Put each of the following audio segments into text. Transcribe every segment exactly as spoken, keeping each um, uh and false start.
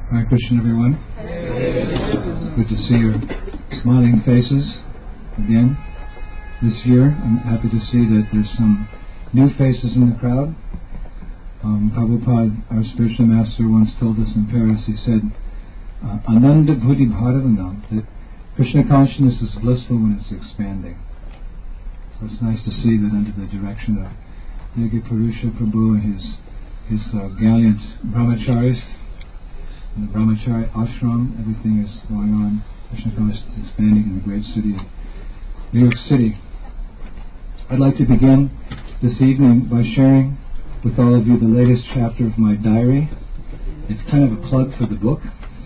Hare Krishna, everyone. It's good to see your smiling faces again this year. I'm happy to see that there's some new faces in the crowd. Um, Prabhupada, our spiritual master, once told us in Paris, he said, uh, Ananda Buddhi Bharavanam, that Krishna consciousness is blissful when it's expanding. So it's nice to see that under the direction of Yogi Purusha Prabhu and his, his uh, gallant brahmacharis, in the brahmachari ashram, everything is going on. Krishna consciousness is expanding in the great city of New York City. I'd like to begin this evening by sharing with all of you the latest chapter of my diary. It's kind of a plug for the book.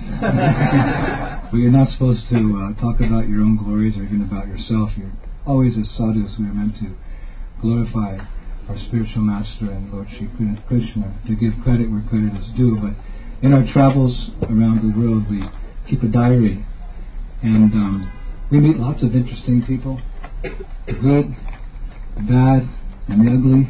Well, you're not supposed to uh, talk about your own glories or even about yourself. You're always, as sadhus, we are meant to glorify our spiritual master and Lord Shri Krishna, to give credit where credit is due. But in our travels around the world, we keep a diary, and um, we meet lots of interesting people, the good, the bad, and the ugly.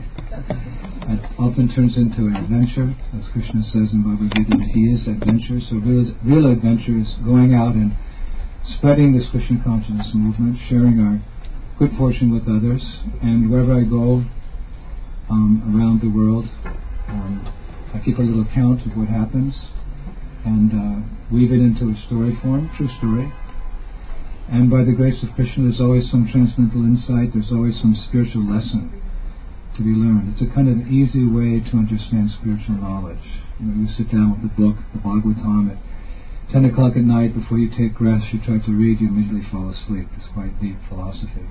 It often turns into an adventure, as Krishna says in Bhagavad Gita, that he is adventure. So real, real adventure is going out and spreading this Krishna consciousness movement, sharing our good fortune with others. And wherever I go um, around the world, um, I keep a little count of what happens and uh, weave it into a story form, true story. And by the grace of Krishna, there's always some transcendental insight, there's always some spiritual lesson to be learned. It's a kind of easy way to understand spiritual knowledge. You know, you sit down with the book, the Bhagavatam, at ten o'clock at night before you take rest, you try to read, you immediately fall asleep. It's quite deep philosophy.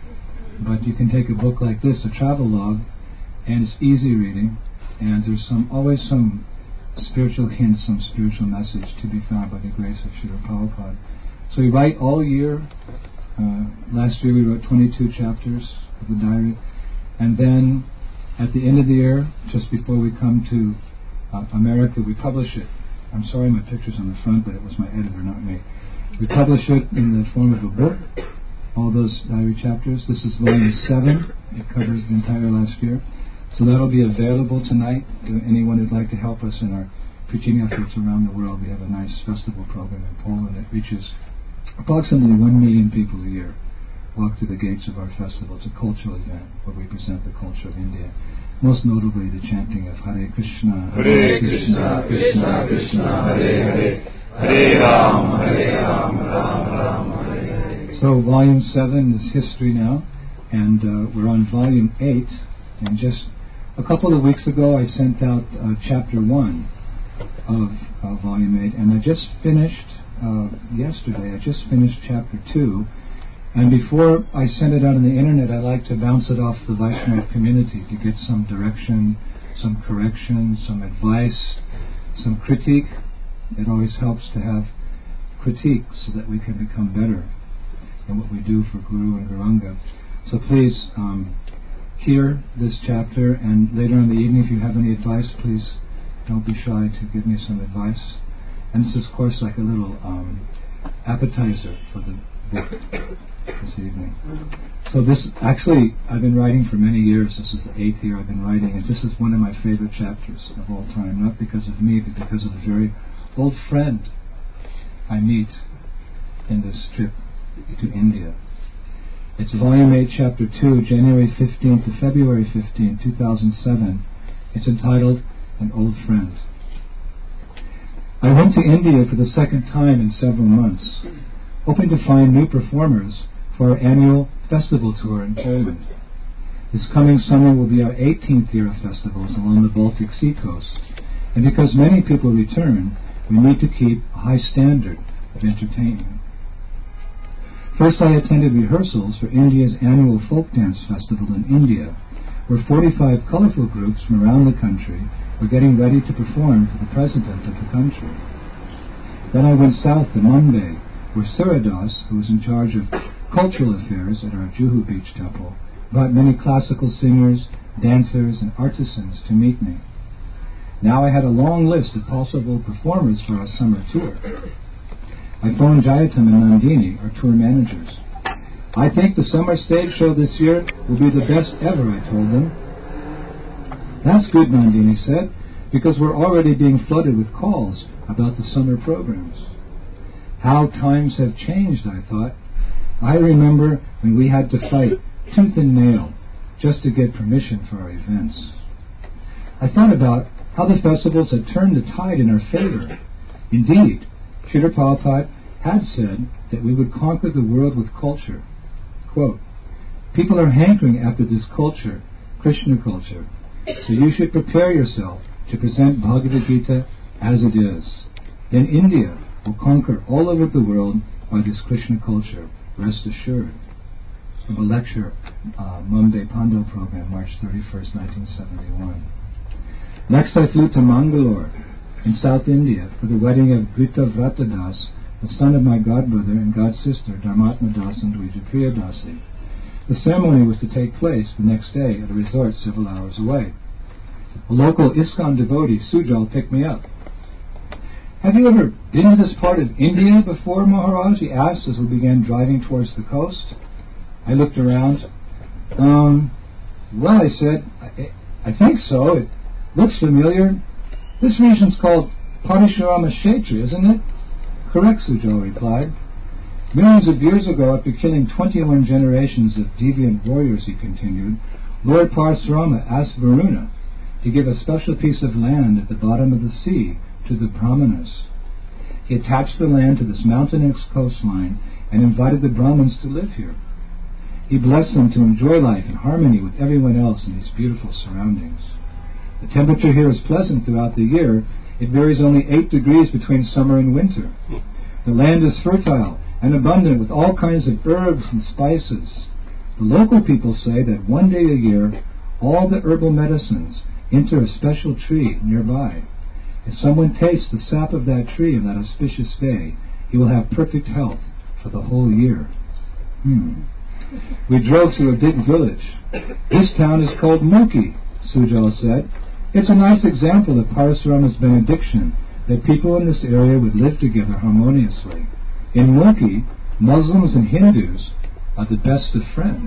But you can take a book like this, a travel log, and it's easy reading, and there's some always some spiritual hint, some spiritual message to be found by the grace of Srila Prabhupada. So we write all year. Uh, last year we wrote twenty-two chapters of the diary. And then, at the end of the year, just before we come to uh, America, we publish it. I'm sorry my picture's on the front, but it was my editor, not me. We publish it in the form of a book, all those diary chapters. This is volume seven. It covers the entire last year. So that'll be available tonight to anyone who'd like to help us in our preaching efforts around the world. We have a nice festival program in Poland that reaches approximately one million people a year. Walk through the gates of our festival. It's a cultural event where we present the culture of India. Most notably the chanting of Hare Krishna, Hare Krishna, Krishna Krishna, Hare Hare, Hare Ram, Hare Ram, Ram Ram, Hare Hare. So volume seven is history now, and uh, we're on volume eight. And just a couple of weeks ago I sent out uh, chapter one of uh, volume eight, and I just finished, uh, yesterday, I just finished chapter two. And before I send it out on the internet, I like to bounce it off the Vaishnava community to get some direction, some correction, some advice, some critique. It always helps to have critique so that we can become better in what we do for Guru and Gauranga. So please um, hear this chapter, and later in the evening, if you have any advice, please don't be shy to give me some advice. And this is, of course, like a little um, appetizer for the book this evening. So this, actually, I've been writing for many years. This is the eighth year I've been writing, and this is one of my favorite chapters of all time, not because of me, but because of a very old friend I meet in this trip to India. It's volume eight, chapter two, January fifteenth to February fifteenth, two thousand seven. It's entitled An Old Friend. I went to India for the second time in several months, hoping to find new performers for our annual festival tour in Poland. This coming summer will be our eighteenth year of festivals along the Baltic Sea coast, and because many people return, we need to keep a high standard of entertainment. First, I attended rehearsals for India's annual folk dance festival in India, where forty-five colorful groups from around the country were getting ready to perform for the president of the country. Then I went south to Mumbai, where Suradas, who was in charge of cultural affairs at our Juhu Beach temple, brought many classical singers, dancers, and artisans to meet me. Now I had a long list of possible performers for our summer tour. I phoned Jayatam and Nandini, our tour managers. I think the summer stage show this year will be the best ever, I told them. That's good, Nandini said. because we're already being flooded with calls about the summer programs. How times have changed, I thought. I remember when we had to fight tooth and nail just to get permission for our events. I thought about how the festivals had turned the tide in our favor. Indeed, Srila Prabhupada had said that we would conquer the world with culture. Quote, people are hankering after this culture, Krishna culture, so you should prepare yourself to present Bhagavad Gita as it is. Then India will conquer all over the world by this Krishna culture, rest assured. From a lecture, uh, Mumbai Pando program, March thirty-first, nineteen seventy-one. Next I flew to Mangalore in South India for the wedding of Grita Vrata Das, the son of my godbrother and godsister, Dharmatma Das and Dvijapriya Dasi. The ceremony was to take place the next day at a resort several hours away. A local ISKCON devotee, Sujal, picked me up. Have you ever been to this part of India before, Maharaj? He asked as we began driving towards the coast. I looked around. Um, well, I said, I, I think so. It looks familiar. This region's called Parashurama Kshetra, isn't it? Correct, Sujal replied. Millions of years ago, after killing twenty-one generations of deviant warriors, he continued, Lord Parashurama asked Varuna to give a special piece of land at the bottom of the sea to the Brahmanas. He attached the land to this mountainous coastline and invited the Brahmins to live here. He blessed them to enjoy life in harmony with everyone else in these beautiful surroundings. The temperature here is pleasant throughout the year. It varies only eight degrees between summer and winter. The land is fertile and abundant with all kinds of herbs and spices. The local people say that one day a year, all the herbal medicines enter a special tree nearby. If someone tastes the sap of that tree on that auspicious day, he will have perfect health for the whole year. Hmm. We drove through a big village. This town is called Muki, Sujal said. It's a nice example of Parashurama's benediction that people in this area would live together harmoniously. In Muki, Muslims and Hindus are the best of friends.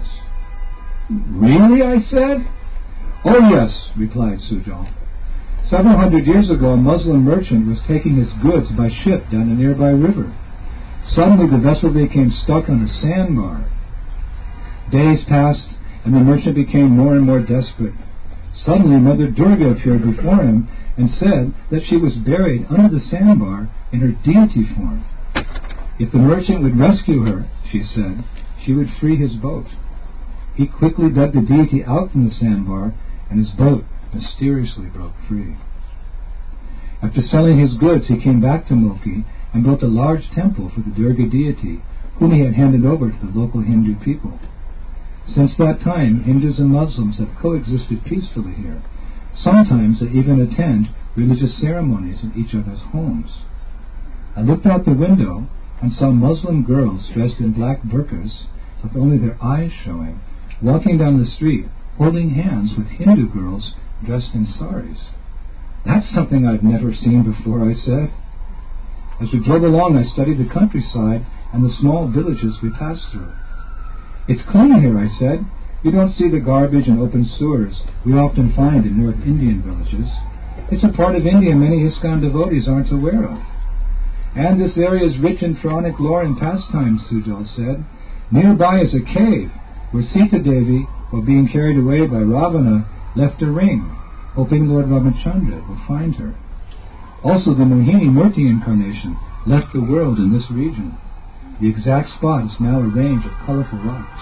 Really? I said. Oh yes, replied Sujal. Several hundred years ago, a Muslim merchant was taking his goods by ship down a nearby river. Suddenly the vessel became stuck on a sandbar. Days passed, and the merchant became more and more desperate. Suddenly Mother Durga appeared before him and said that she was buried under the sandbar in her deity form. If the merchant would rescue her, she said, she would free his boat. He quickly dug the deity out from the sandbar, and his boat mysteriously broke free. After selling his goods, he came back to Muki and built a large temple for the Durga deity, whom he had handed over to the local Hindu people. Since that time, Hindus and Muslims have coexisted peacefully here. Sometimes they even attend religious ceremonies in each other's homes. I looked out the window and saw Muslim girls dressed in black burqas, with only their eyes showing, walking down the street, holding hands with Hindu girls dressed in saris. That's something I've never seen before, I said. As we drove along, I studied the countryside and the small villages we passed through. It's clean here, I said. You don't see the garbage and open sewers we often find in North Indian villages. It's a part of India many ISKCON devotees aren't aware of. And this area is rich in Puranic lore and pastimes, Sujal said. Nearby is a cave where Sita Devi, while being carried away by Ravana, left a ring, hoping Lord Ramachandra will find her. Also, the Mohini Murti incarnation left the world in this region. The exact spot is now a range of colorful rocks.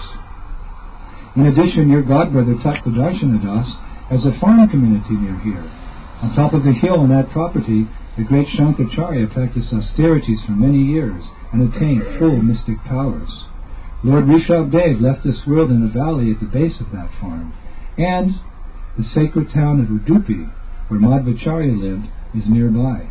In addition, your godbrother Tattvadarshana Das has a farm community near here. On top of the hill on that property, the great Shankaracharya practiced austerities for many years and attained full mystic powers. Lord Rishabdev left this world in a valley at the base of that farm, and the sacred town of Udupi, where Madhvacharya lived, is nearby.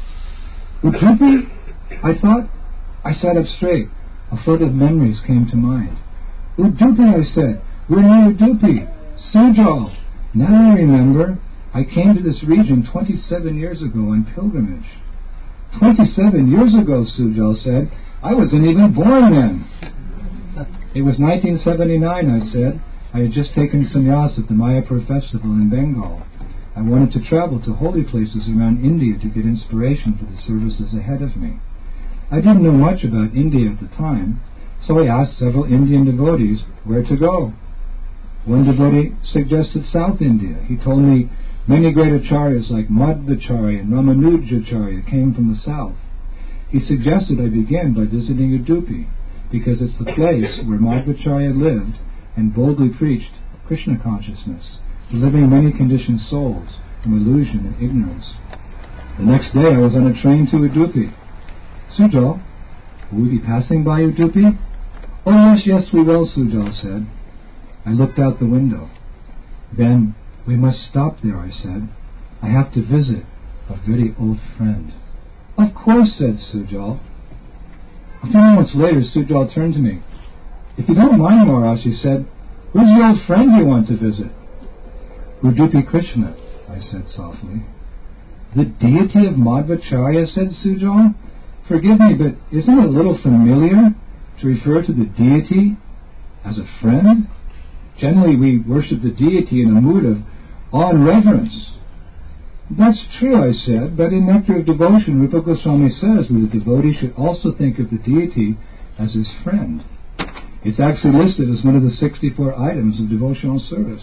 Udupi? I thought. I sat up straight. A flood of memories came to mind. Udupi, I said. We're near Udupi. Sujal. Now I remember. I came to this region twenty-seven years ago on pilgrimage. Twenty-seven years ago, Sujal said. I wasn't even born then. It was nineteen seventy-nine, I said. I had just taken sannyas at the Mayapur festival in Bengal. I wanted to travel to holy places around India to get inspiration for the services ahead of me. I didn't know much about India at the time, so I asked several Indian devotees where to go. One devotee suggested South India. He told me many great acharyas like Madhvacharya and Ramanujacharya came from the south. He suggested I begin by visiting Udupi, because it's the place where Madhvacharya lived and boldly preached Krishna consciousness, delivering many conditioned souls from illusion and ignorance. The next day I was on a train to Udupi. Sujal, will we be passing by Udupi? Oh yes, yes we will, Sujal said. I looked out the window. Then, we must stop there, I said. I have to visit a very old friend. Of course, said Sujal. A few moments later, Sujal turned to me. If you don't mind, Maharaj, she said, who's the old friend you want to visit? Udupi Krishna, I said softly. The deity of Madhvacharya, said Sujal. Forgive me, but isn't it a little familiar to refer to the deity as a friend? Generally, we worship the deity in a mood of awe and reverence. That's true, I said, but in Nectar of Devotion, Rupa Goswami says that the devotee should also think of the deity as his friend. It's actually listed as one of the sixty-four items of devotional service.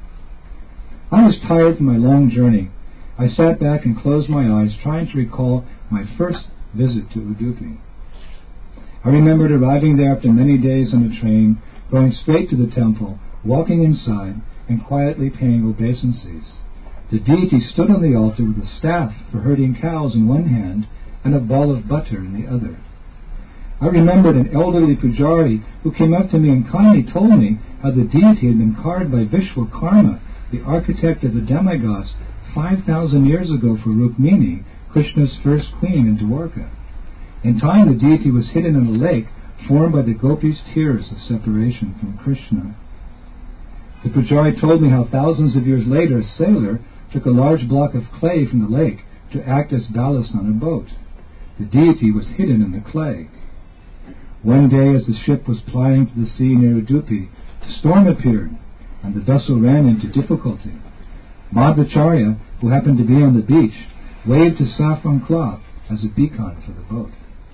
I was tired from my long journey. I sat back and closed my eyes, trying to recall my first visit to Udupi. I remembered arriving there after many days on the train, going straight to the temple, walking inside, and quietly paying obeisances. The deity stood on the altar with a staff for herding cows in one hand and a ball of butter in the other. I remembered an elderly pujari who came up to me and kindly told me how the deity had been carved by Vishwakarma, the architect of the demigods, five thousand years ago for Rukmini, Krishna's first queen in Dwarka. In time, the deity was hidden in a lake formed by the gopis' tears of separation from Krishna. The pujari told me how thousands of years later a sailor took a large block of clay from the lake to act as ballast on a boat. The deity was hidden in the clay. One day, as the ship was plying to the sea near Udupi, a storm appeared, and the vessel ran into difficulty. Madhvacharya, who happened to be on the beach, waved his saffron cloth as a beacon for the boat.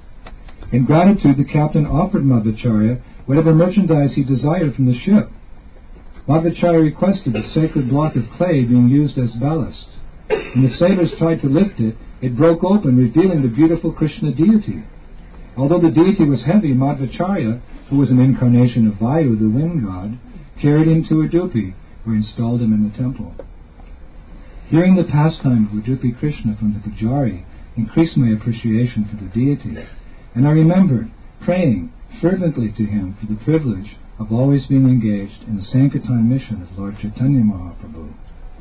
In gratitude, the captain offered Madhvacharya whatever merchandise he desired from the ship. Madhvacharya requested the sacred block of clay being used as ballast. When the sailors tried to lift it, it broke open, revealing the beautiful Krishna deity. Although the deity was heavy, Madhvacharya, who was an incarnation of Vayu, the wind god, carried him to Udupi, where he installed him in the temple. Hearing the pastime of Udupi Krishna from the pujari increased my appreciation for the deity, and I remembered praying fervently to him for the privilege of always being engaged in the Sankirtan mission of Lord Chaitanya Mahaprabhu.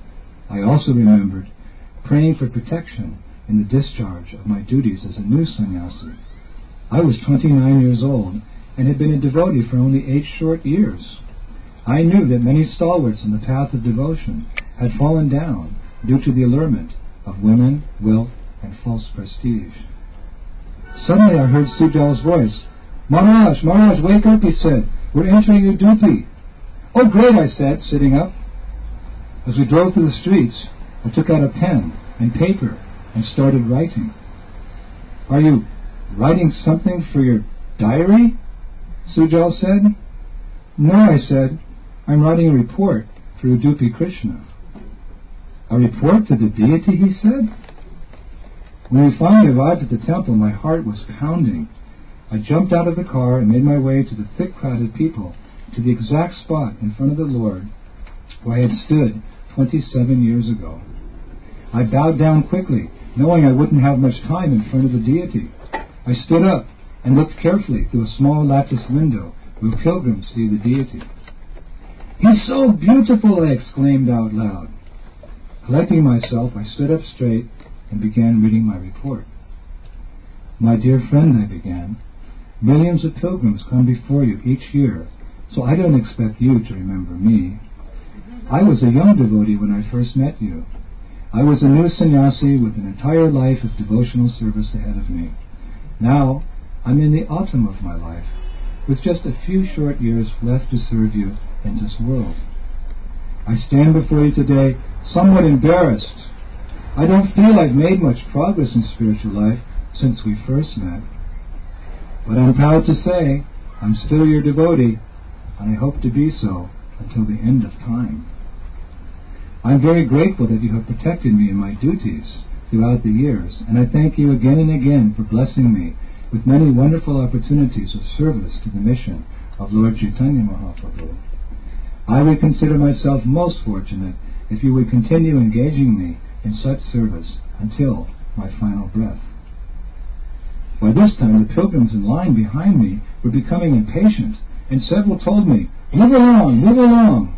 I also remembered praying for protection in the discharge of my duties as a new sannyasi. I was twenty-nine years old and had been a devotee for only eight short years. I knew that many stalwarts in the path of devotion had fallen down due to the allurement of women, wealth, and false prestige. Suddenly I heard Sujal's voice. Maharaj, Maharaj, wake up, he said. We're entering Udupi. Oh, great, I said, sitting up. As we drove through the streets, I took out a pen and paper and started writing. Are you writing something for your diary? Sujal said. No, I said. I'm writing a report for Udupi Krishna. A report to the deity, he said? When we finally arrived at the temple, my heart was pounding. I jumped out of the car and made my way to the thick crowded people, to the exact spot in front of the Lord where I had stood twenty-seven years ago. I bowed down quickly, knowing I wouldn't have much time in front of the deity. I stood up and looked carefully through a small latticed window where pilgrims see the deity. He's so beautiful, I exclaimed out loud. Collecting myself, I stood up straight and began reading my report. My dear friend, I began, millions of pilgrims come before you each year, so I don't expect you to remember me. I was a young devotee when I first met you. I was a new sannyasi with an entire life of devotional service ahead of me. Now, I'm in the autumn of my life, with just a few short years left to serve you in this world. I stand before you today somewhat embarrassed. I don't feel I've made much progress in spiritual life since we first met. But I'm proud to say I'm still your devotee, and I hope to be so until the end of time. I'm very grateful that you have protected me in my duties throughout the years, and I thank you again and again for blessing me with many wonderful opportunities of service to the mission of Lord Chaitanya Mahaprabhu. I would consider myself most fortunate if you would continue engaging me in such service until my final breath. By this time, the pilgrims in line behind me were becoming impatient, and several told me, "Move along, move along."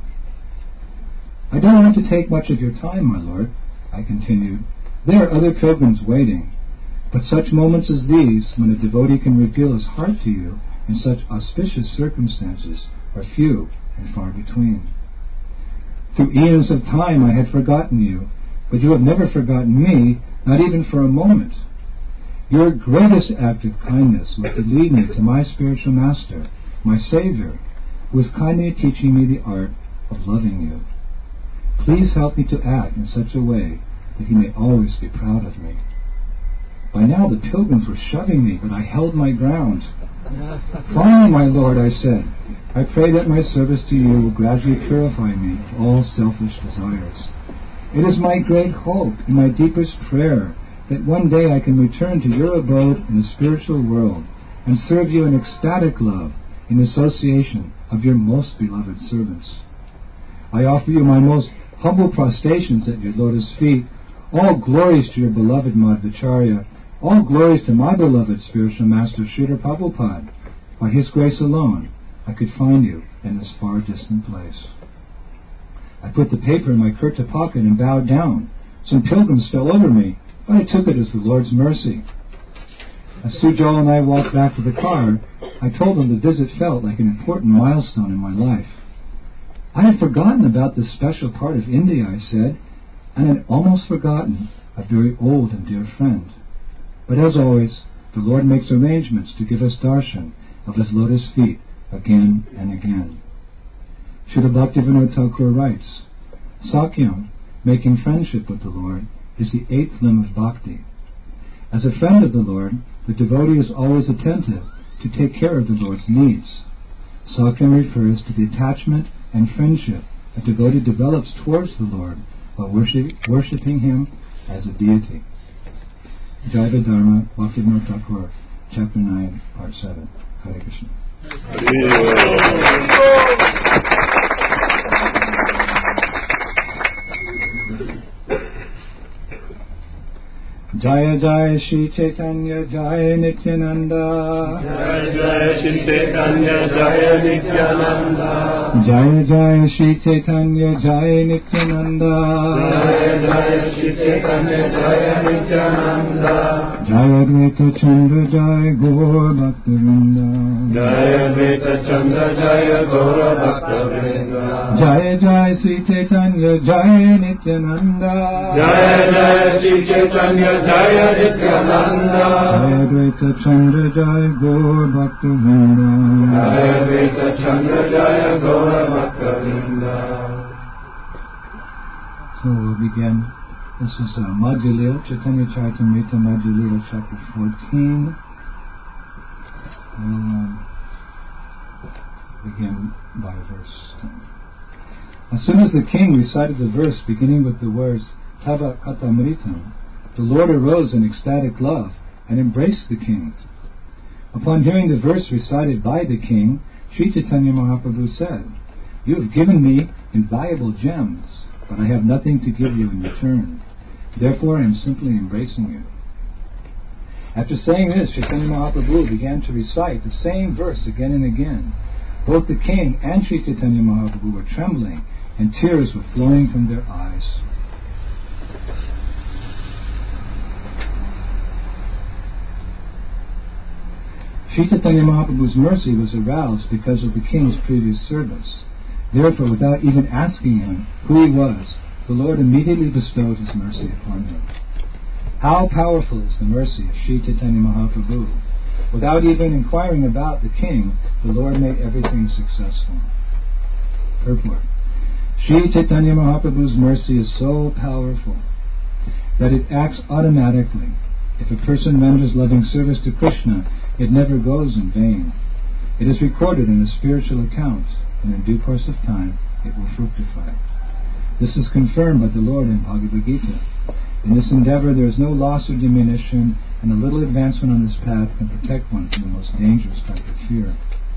"I don't want to take much of your time, my Lord," I continued. "There are other pilgrims waiting." But such moments as these, when a devotee can reveal his heart to you in such auspicious circumstances, are few and far between. Through eons of time I had forgotten you, but you have never forgotten me, not even for a moment. Your greatest act of kindness was to lead me to my spiritual master, my Savior, who is kindly teaching me the art of loving you. Please help me to act in such a way that he may always be proud of me. By now the pilgrims were shoving me, but I held my ground. "Finally, my Lord," I said, "I pray that my service to you will gradually purify me of all selfish desires. It is my great hope and my deepest prayer that one day I can return to your abode in the spiritual world and serve you in ecstatic love in association of your most beloved servants. I offer you my most humble prostrations at your lotus feet. All glories to your beloved Madhvacharya. All glories to my beloved spiritual master Srila Prabhupada. By his grace alone, I could find you in this far distant place." I put the paper in my kurta pocket and bowed down. Some pilgrims fell over me, but I took it as the Lord's mercy. As Sujal and I walked back to the car, I told them the visit felt like an important milestone in my life. I had forgotten about this special part of India, I said, and had almost forgotten a very old and dear friend. But as always, the Lord makes arrangements to give us darshan of his lotus feet again and again. Srila Bhaktivinoda Thakur writes, "Sakyam, making friendship with the Lord, is the eighth limb of bhakti. As a friend of the Lord, the devotee is always attentive to take care of the Lord's needs. Sakyam refers to the attachment and friendship a devotee develops towards the Lord while worship, worshipping him as a deity." Jaiva Dharma, Bhaktivinoda Thakur, Chapter nine, Part seven. Hare Krishna. Jaya Jaya Shri Chaitanya Jaya Nityananda. Jaya Jaya Shri Chaitanya Jaya Nityananda. Jaya Jaya Shri Chaitanya Jaya Nityananda. Jaya Jaya Shri Chaitanya Jaya Nityananda. Jaya Advaita Chandra Jaya Gaur Bhaktivinoda. Jaya Advaita Chandra Jaya Gaur Bhaktivinoda. Jaya Jaya Shri Chaitanya Jaya Nityananda. Jaya Jaya Shri Chaitanya Jaya Nityananda. Jaya Advaita Chandra Jaya Gaur Bhaktivinoda. Jaya Advaita Chandra Jaya Gaur Bhaktivinoda. So we'll begin. This is uh, Madhya Lila, Chaitanya Charitamrita, Madhya Lila, chapter fourteen. We'll um, begin by verse ten. As soon as the king recited the verse beginning with the words Tava Katamritam, the Lord arose in ecstatic love and embraced the king. Upon hearing the verse recited by the king, Sri Chaitanya Mahaprabhu said, "You have given me invaluable gems, but I have nothing to give you in return. Therefore I am simply embracing you." After saying this, Chaitanya Mahaprabhu began to recite the same verse again and again. Both the king and Sri Chaitanya Mahaprabhu were trembling, and tears were flowing from their eyes. Sri Chaitanya Mahaprabhu's mercy was aroused because of the king's previous service. Therefore, without even asking him who he was, the Lord immediately bestowed his mercy upon him. How powerful is the mercy of Sri Chaitanya Mahaprabhu! Without even inquiring about the king, the Lord made everything successful. Purport. Sri Chaitanya Mahaprabhu's mercy is so powerful that it acts automatically. If a person renders loving service to Krishna, it never goes in vain. It is recorded in a spiritual account, and in due course of time, it will fructify. This is confirmed by the Lord in Bhagavad Gita. In this endeavor, there is no loss or diminution, and a little advancement on this path can protect one from the most dangerous type of fear.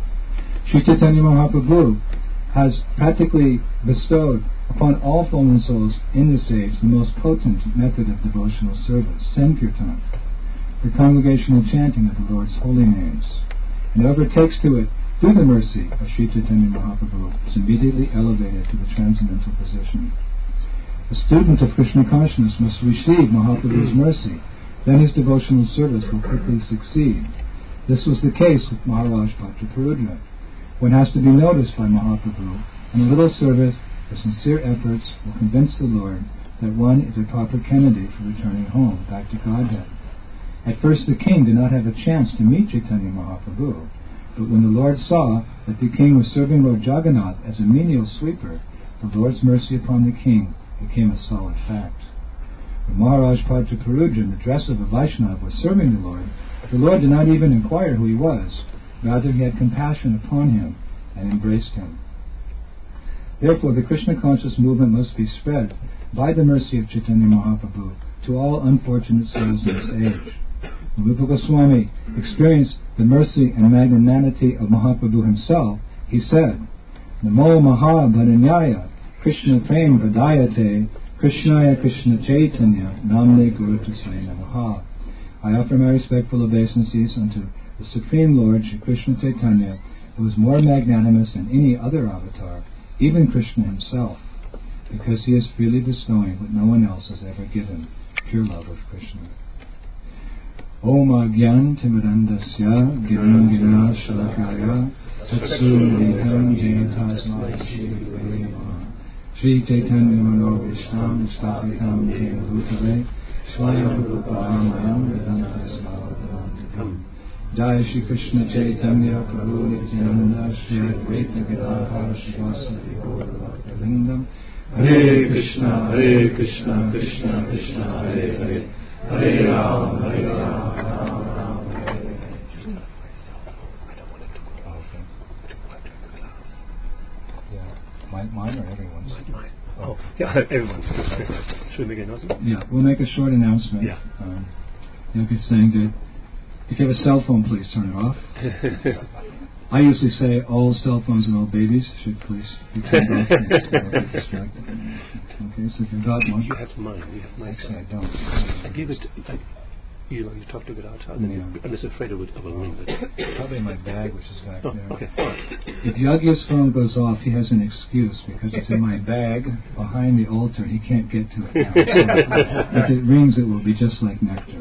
Sri Chaitanya Mahaprabhu has practically bestowed upon all fallen souls in this age the most potent method of devotional service, Sankirtan, the congregational chanting of the Lord's holy names. And whoever takes to it through the mercy of Sri Chaitanya Mahaprabhu is immediately elevated to the transcendental position. A student of Krishna consciousness must receive Mahaprabhu's mercy, then his devotional service will quickly succeed. This was the case with Maharaj Bhattaparudra. One has to be noticed by Mahaprabhu, and a little service or sincere efforts will convince the Lord that one is a proper candidate for returning home, back to Godhead. At first the king did not have a chance to meet Chaitanya Mahaprabhu, but when the Lord saw that the king was serving Lord Jagannath as a menial sweeper, the Lord's mercy upon the king became a solid fact. When Maharaj Bhattaparudra, in the dress of a Vaishnava, was serving the Lord, the Lord did not even inquire who he was. Rather, he had compassion upon him and embraced him. Therefore, the Krishna conscious movement must be spread by the mercy of Chaitanya Mahaprabhu to all unfortunate souls in this age. When Rupa Goswami experienced the mercy and magnanimity of Mahaprabhu himself, he said, Namo Maha Bharanyaya Krishna Prem Vadayate Krishnaya Krishna Chaitanya Namne Guru Tasai Namaha. I offer my respectful obeisances unto the Supreme Lord, Shri Krishna Chaitanya, who is more magnanimous than any other avatar, even Krishna himself, because he is freely bestowing what no one else has ever given, pure love of Krishna. Om Agyan Timirandasya Giram Gira Shalakaya Tatsu Nitam Jinatasma Shri Chaitanya Mano Vishnam Stapitam Jena Bhutale Swayam Rupamayam Vedantas Bhavadantikam Jai Shri Krishna Chaitanya Prabhu Nityananda Shri Advaita Gadadhara Shivasati Gaura Bhaktalingam Hare Krishna Hare Krishna Krishna Krishna Hare Hare Hare Ram Hare Ram Ram Ram Hare Hare. Yeah, mine, mine or everyone's? Mine. Oh, yeah, everyone's. Should we make an announcement? Yeah, we'll make a short announcement. Yeah. Um, like you're saying that if you have a cell phone, please turn it off. I usually say all cell phones and all babies should please be turned off. Okay, so if you've got one. You have mine. You have mine. Actually, I don't. I gave it. I, you know, you talked to Gadadhara, and then Yeah. you, I'm just afraid of it. Of a ring, but Probably in my bag, which is back oh, there. okay. If Yagya's phone goes off, he has an excuse because it's in my bag behind the altar. He can't get to it now. So if it rings, it will be just like nectar.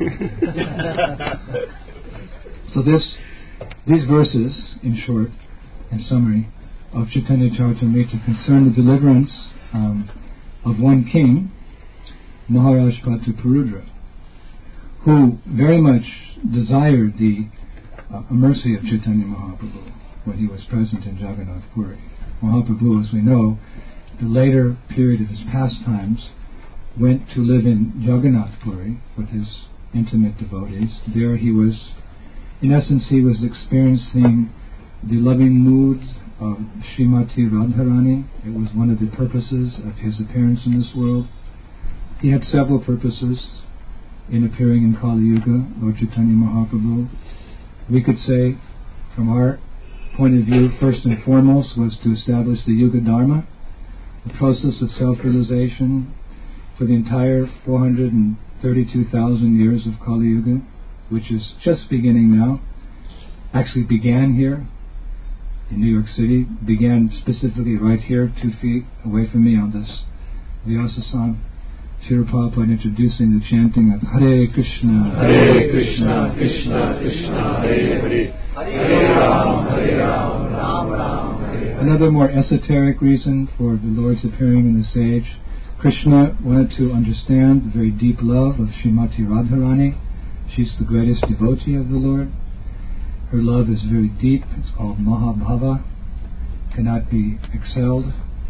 So this, these verses, in short, in summary, of Chaitanya Charitamrita concern the deliverance um, of one king, Maharaj Bhattaparudra, who very much desired the uh, mercy of Chaitanya Mahaprabhu when he was present in Jagannath Puri. Mahaprabhu, as we know, the later period of his pastimes, went to live in Jagannath Puri with his intimate devotees. There he was, in essence, he was experiencing the loving moods of Srimati Radharani. It was one of the purposes of his appearance in this world. He had several purposes in appearing in Kali Yuga, Lord Chaitanya Mahaprabhu. We could say, from our point of view, first and foremost was to establish the Yuga Dharma, the process of self-realization for the entire four hundred thirty-two thousand years of Kali Yuga, which is just beginning now. Actually began here in New York City, began specifically right here, two feet away from me on this Vyasa-san. Srila Prabhupada introducing the chanting of Hare Krishna, Hare Krishna, Krishna Krishna, Hare Hare, Hare Ram, Hare Ram, Ram Ram, Hare Hare. Another more esoteric reason for the Lord's appearing in this age, Krishna wanted to understand the very deep love of Srimati Radharani. She's the greatest devotee of the Lord. Her love is very deep. It's called Mahabhava, cannot be excelled.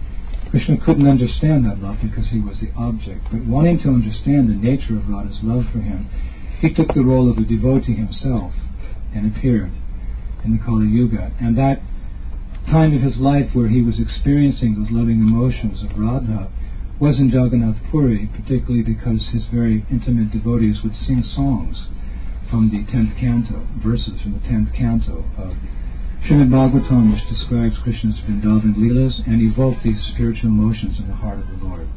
Krishna couldn't understand that love because he was the object, but wanting to understand the nature of Radha's love for him, he took the role of a devotee himself and appeared in the Kali Yuga. And that time of his life where he was experiencing those loving emotions of Radha was in Jagannath Puri, particularly because his very intimate devotees would sing songs from the tenth canto, verses from the tenth canto of Srimad Bhagavatam, which describes Krishna's Vrindavan Leelas and evoked these spiritual emotions in the heart of the Lord.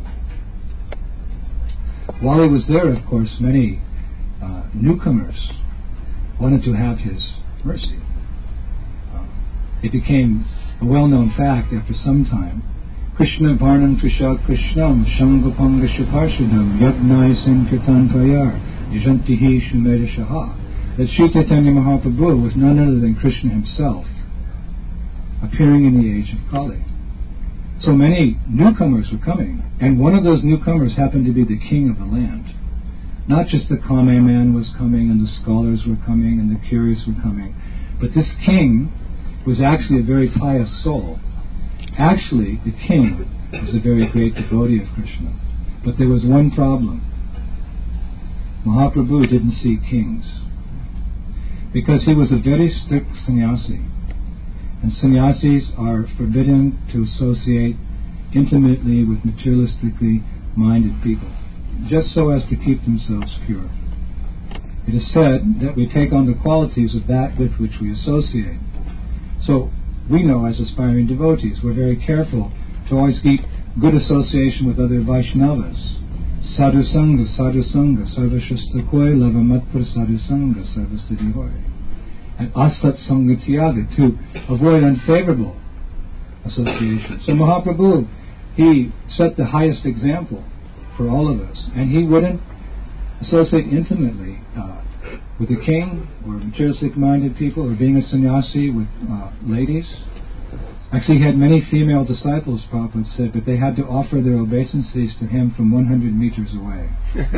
While he was there, of course, many uh, newcomers wanted to have his mercy. Uh, it became a well-known fact after some time. Krishna Varnam Trisha Krishnam Shangapanga Shuparshadam Yagnai Sankirtan Kayar Yajantihi Shumeda Shaha, that Sri Chaitanya Mahaprabhu was none other than Krishna himself, appearing in the age of Kali. So many newcomers were coming, and one of those newcomers happened to be the king of the land. Not just the Kame man was coming, and the scholars were coming, and the curious were coming, but this king was actually a very pious soul. Actually, the king was a very great devotee of Krishna. But there was one problem. Mahaprabhu didn't see kings, because he was a very strict sannyasi. And sannyasis are forbidden to associate intimately with materialistically minded people, just so as to keep themselves pure. It is said that we take on the qualities of that with which we associate. So we know as aspiring devotees, we're very careful to always keep good association with other Vaishnavas. Sadhu Sangha, Sadhu Sangha, Sarva Shastra Koi, Lavamatpur Sadhu Sangha, Sarva Siddhi Hoy. And Asat Sangha Tyaga, to avoid unfavorable association. So Mahaprabhu, he set the highest example for all of us, and he wouldn't associate intimately uh, with a king or materialistic minded people, or being a sannyasi with uh, ladies. Actually, he had many female disciples, Prabhupada said, but they had to offer their obeisances to him from one hundred meters away.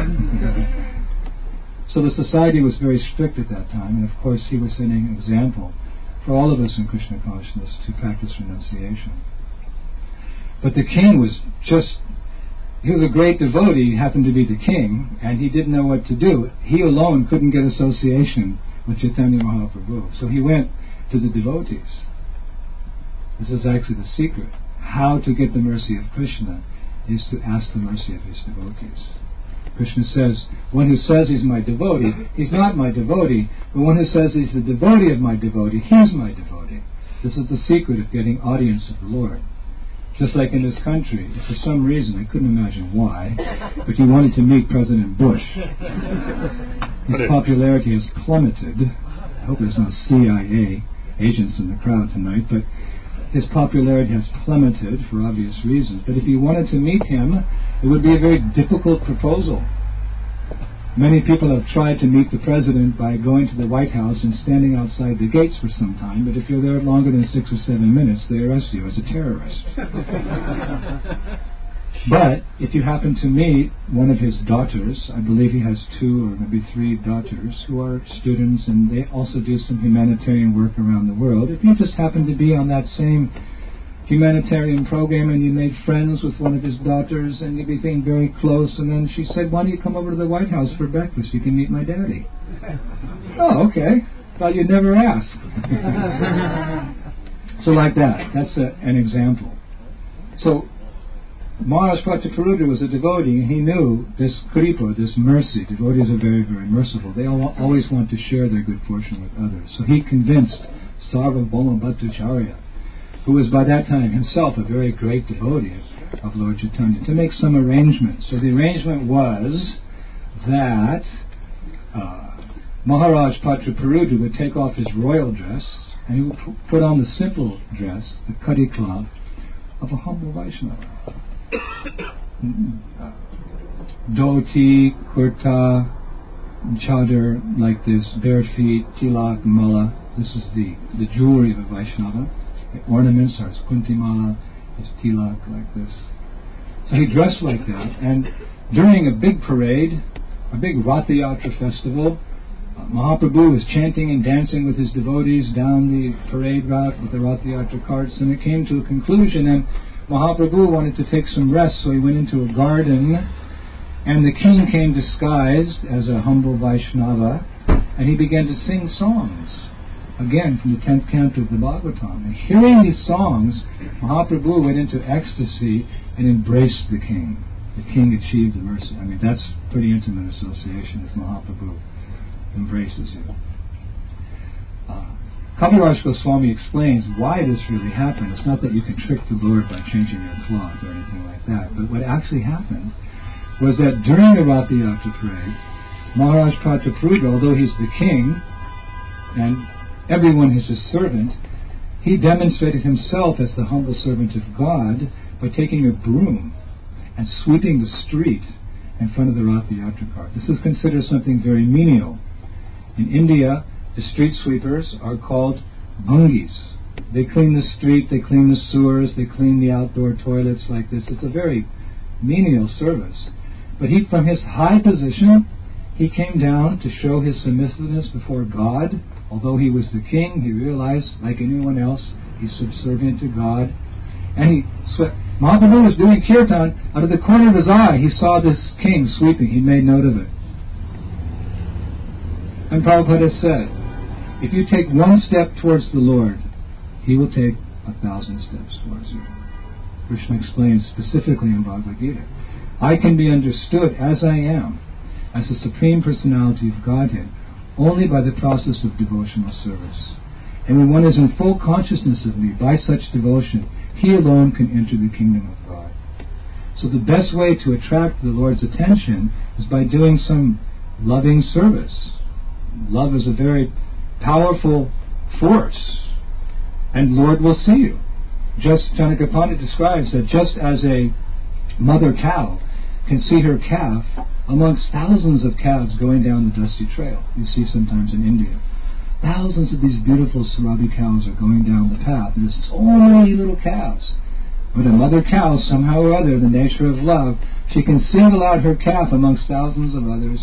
So the society was very strict at that time, and of course he was setting an example for all of us in Krishna consciousness to practice renunciation. But the king was just, he was a great devotee, he happened to be the king, and he didn't know what to do. He alone couldn't get association with Chaitanya Mahaprabhu. So he went to the devotees. This is actually the secret. How to get the mercy of Krishna is to ask the mercy of his devotees. Krishna says, one who says he's my devotee, he's not my devotee, but one who says he's the devotee of my devotee, he's my devotee. This is the secret of getting audience of the Lord. Just like in this country, for some reason, I couldn't imagine why, but he wanted to meet President Bush. His popularity has plummeted. I hope there's no C I A agents in the crowd tonight, but his popularity has plummeted for obvious reasons. But if you wanted to meet him, it would be a very difficult proposal. Many people have tried to meet the president by going to the White House and standing outside the gates for some time, but if you're there longer than six or seven minutes, they arrest you as a terrorist. But if you happen to meet one of his daughters, I believe he has two or maybe three daughters who are students, and they also do some humanitarian work around the world. If you just happen to be on that same humanitarian program and you made friends with one of his daughters and you became very close, and then she said, why don't you come over to the White House for breakfast? You can meet my daddy. Oh, okay. Thought you'd never ask. So like that. That's a, an example. So Maharaj Prataparudra was a devotee, and he knew this kripa, this mercy. Devotees are very, very merciful. They all, always want to share their good fortune with others. So he convinced Sarvabhauma Bhattacharya, who was by that time himself a very great devotee of Lord Chaitanya, to make some arrangements. So the arrangement was that uh, Maharaj Prataparudra would take off his royal dress, and he would p- put on the simple dress, the kadi cloth, of a humble Vaishnava. uh, dhoti, kurta, chadar, like this, bare feet, tilak, mala. This is the, the jewelry of a Vaishnava. The ornaments are his kuntimala, his tilak, like this. So he dressed like that, and during a big parade, a big Ratha Yatra festival, uh, Mahaprabhu was chanting and dancing with his devotees down the parade route with the Ratha Yatra carts, and it came to a conclusion, and Mahaprabhu wanted to take some rest, so he went into a garden, and the king came disguised as a humble Vaishnava, and he began to sing songs, again from the tenth canto of the Bhagavatam. And hearing these songs, Mahaprabhu went into ecstasy and embraced the king. The king achieved the mercy. I mean, that's pretty intimate association if Mahaprabhu embraces you. Uh, Kaviraj Goswami explains why this really happened. It's not that you can trick the Lord by changing your cloth or anything like that, but what actually happened was that during the Rath Yatra parade, Maharaj Prataparudra, although he's the king and everyone is his servant, he demonstrated himself as the humble servant of God by taking a broom and sweeping the street in front of the Rath Yatra cart. This is considered something very menial. In India, the street sweepers are called bhungis. They clean the street, they clean the sewers, they clean the outdoor toilets like this. It's a very menial service. But he, from his high position, he came down to show his submissiveness before God. Although he was the king, he realized, like anyone else, he's subservient to God. And he swept. Mahaprabhu was doing kirtan. Out of the corner of his eye, he saw this king sweeping. He made note of it. And Prabhupada said, if you take one step towards the Lord, he will take a thousand steps towards you. Krishna explains specifically in Bhagavad Gita, I can be understood as I am, as the Supreme Personality of Godhead, only by the process of devotional service. And when one is in full consciousness of me by such devotion, he alone can enter the kingdom of God. So the best way to attract the Lord's attention is by doing some loving service. Love is a very powerful force, and Lord will see you. Just Janaka Pandit describes that just as a mother cow can see her calf amongst thousands of calves going down the dusty trail. You see sometimes in India. Thousands of these beautiful Sarabi cows are going down the path, and there's so many little calves. But a mother cow, somehow or other, the nature of love, she can single out her calf amongst thousands of others.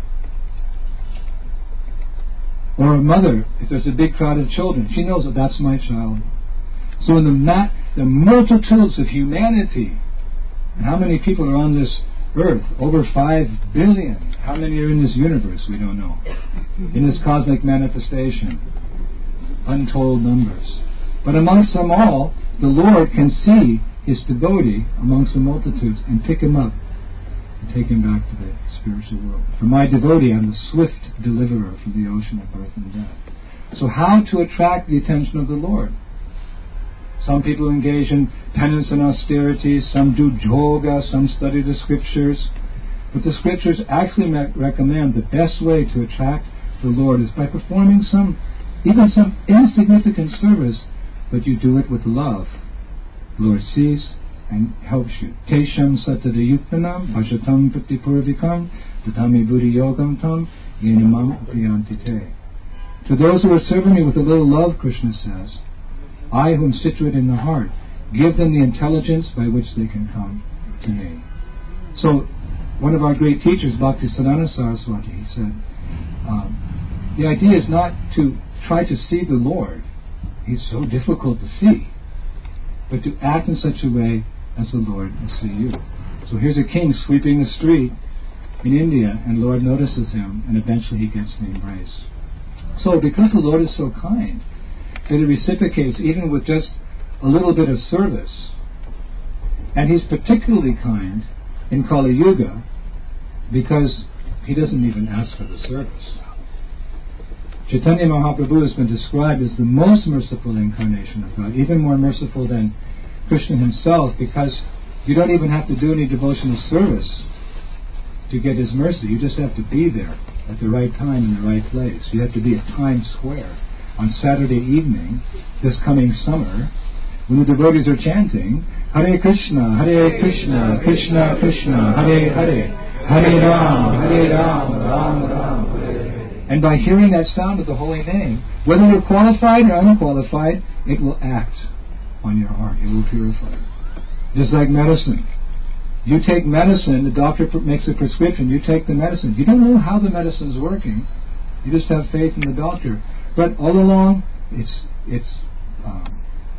Or a mother, if there's a big crowd of children, she knows that that's my child. So in the, mat, the multitudes of humanity, and how many people are on this earth? Over five billion. How many are in this universe? We don't know. In this cosmic manifestation. Untold numbers. But amongst them all, the Lord can see his devotee amongst the multitudes and pick him up and take him back to the spiritual world. For my devotee, I'm the swift deliverer from the ocean of birth and death. So how to attract the attention of the Lord? Some people engage in penance and austerities, some do yoga, some study the scriptures. But the scriptures actually recommend the best way to attract the Lord is by performing some, even some insignificant service, but you do it with love. The Lord sees and helps you. Tesham satadayuttanam bhajatam pratipurvikam tatami buddhi yogam tam yenimam priyanti te. To those who are serving me with a little love, Krishna says, I, who am situate in the heart, give them the intelligence by which they can come to me. So, one of our great teachers, Bhaktisiddhanta Saraswati, he said, um, the idea is not to try to see the Lord. He's so difficult to see. But to act in such a way as the Lord will see you. So here's a king sweeping the street in India, and Lord notices him, and eventually he gets the embrace. So because the Lord is so kind, that he reciprocates even with just a little bit of service. And he's particularly kind in Kali Yuga because he doesn't even ask for the service. Chaitanya Mahaprabhu has been described as the most merciful incarnation of God, even more merciful than Krishna himself, because you don't even have to do any devotional service to get his mercy. You just have to be there at the right time in the right place. You have to be at Times Square on Saturday evening, this coming summer, when the devotees are chanting, Hare Krishna, Hare Krishna, Krishna Krishna, Hare Hare, Hare Ram, Hare Ram, Ram Ram, Hare. And by hearing that sound of the holy name, whether you're qualified or unqualified, it will act on your heart. It will purify it. Just like medicine. You take medicine, the doctor makes a prescription, you take the medicine. You don't know how the medicine's working. You just have faith in the doctor. But all along, it's it's um,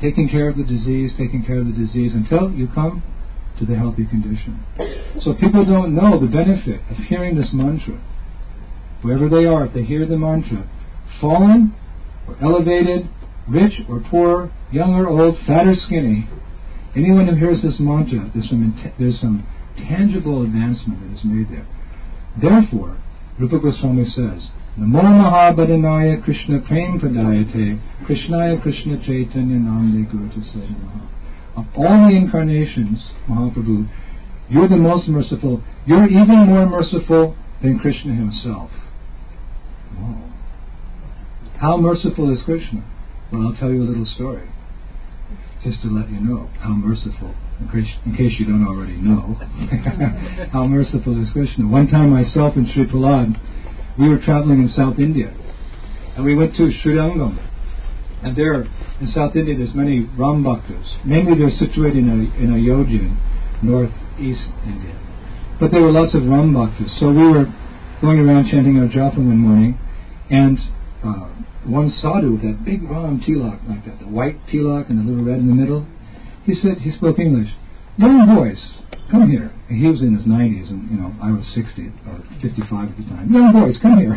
taking care of the disease, taking care of the disease, until you come to the healthy condition. So people don't know the benefit of hearing this mantra. Wherever they are, if they hear the mantra, fallen or elevated, rich or poor, young or old, fat or skinny, anyone who hears this mantra, there's some, there's some tangible advancement that is made there. Therefore, Rupa Goswami says, Namo Mahabhadanaya Krishna Prem Padayate Krishnaya Krishna Chaitanya Namde Gurta Sajanaha. Of all the incarnations, Mahaprabhu, you're the most merciful. You're even more merciful than Krishna himself. Whoa. How merciful is Krishna? Well, I'll tell you a little story, just to let you know how merciful, in case, in case you don't already know, how merciful is Krishna. One time myself and Sri Prahlad, we were traveling in South India, and we went to Srirangam. And there, in South India, there's many Ram Bhaktas. Mainly they're situated in, a, in Ayodhya, in northeast India. But there were lots of Ram Bhaktas. So we were going around chanting our japa one morning, and uh, one sadhu with that big Ram tilak like that, the white tilak and the little red in the middle, he said, he spoke English, young boys, come here. And he was in his nineties, and you know, I was sixty, or fifty-five at the time. Young boys, come here.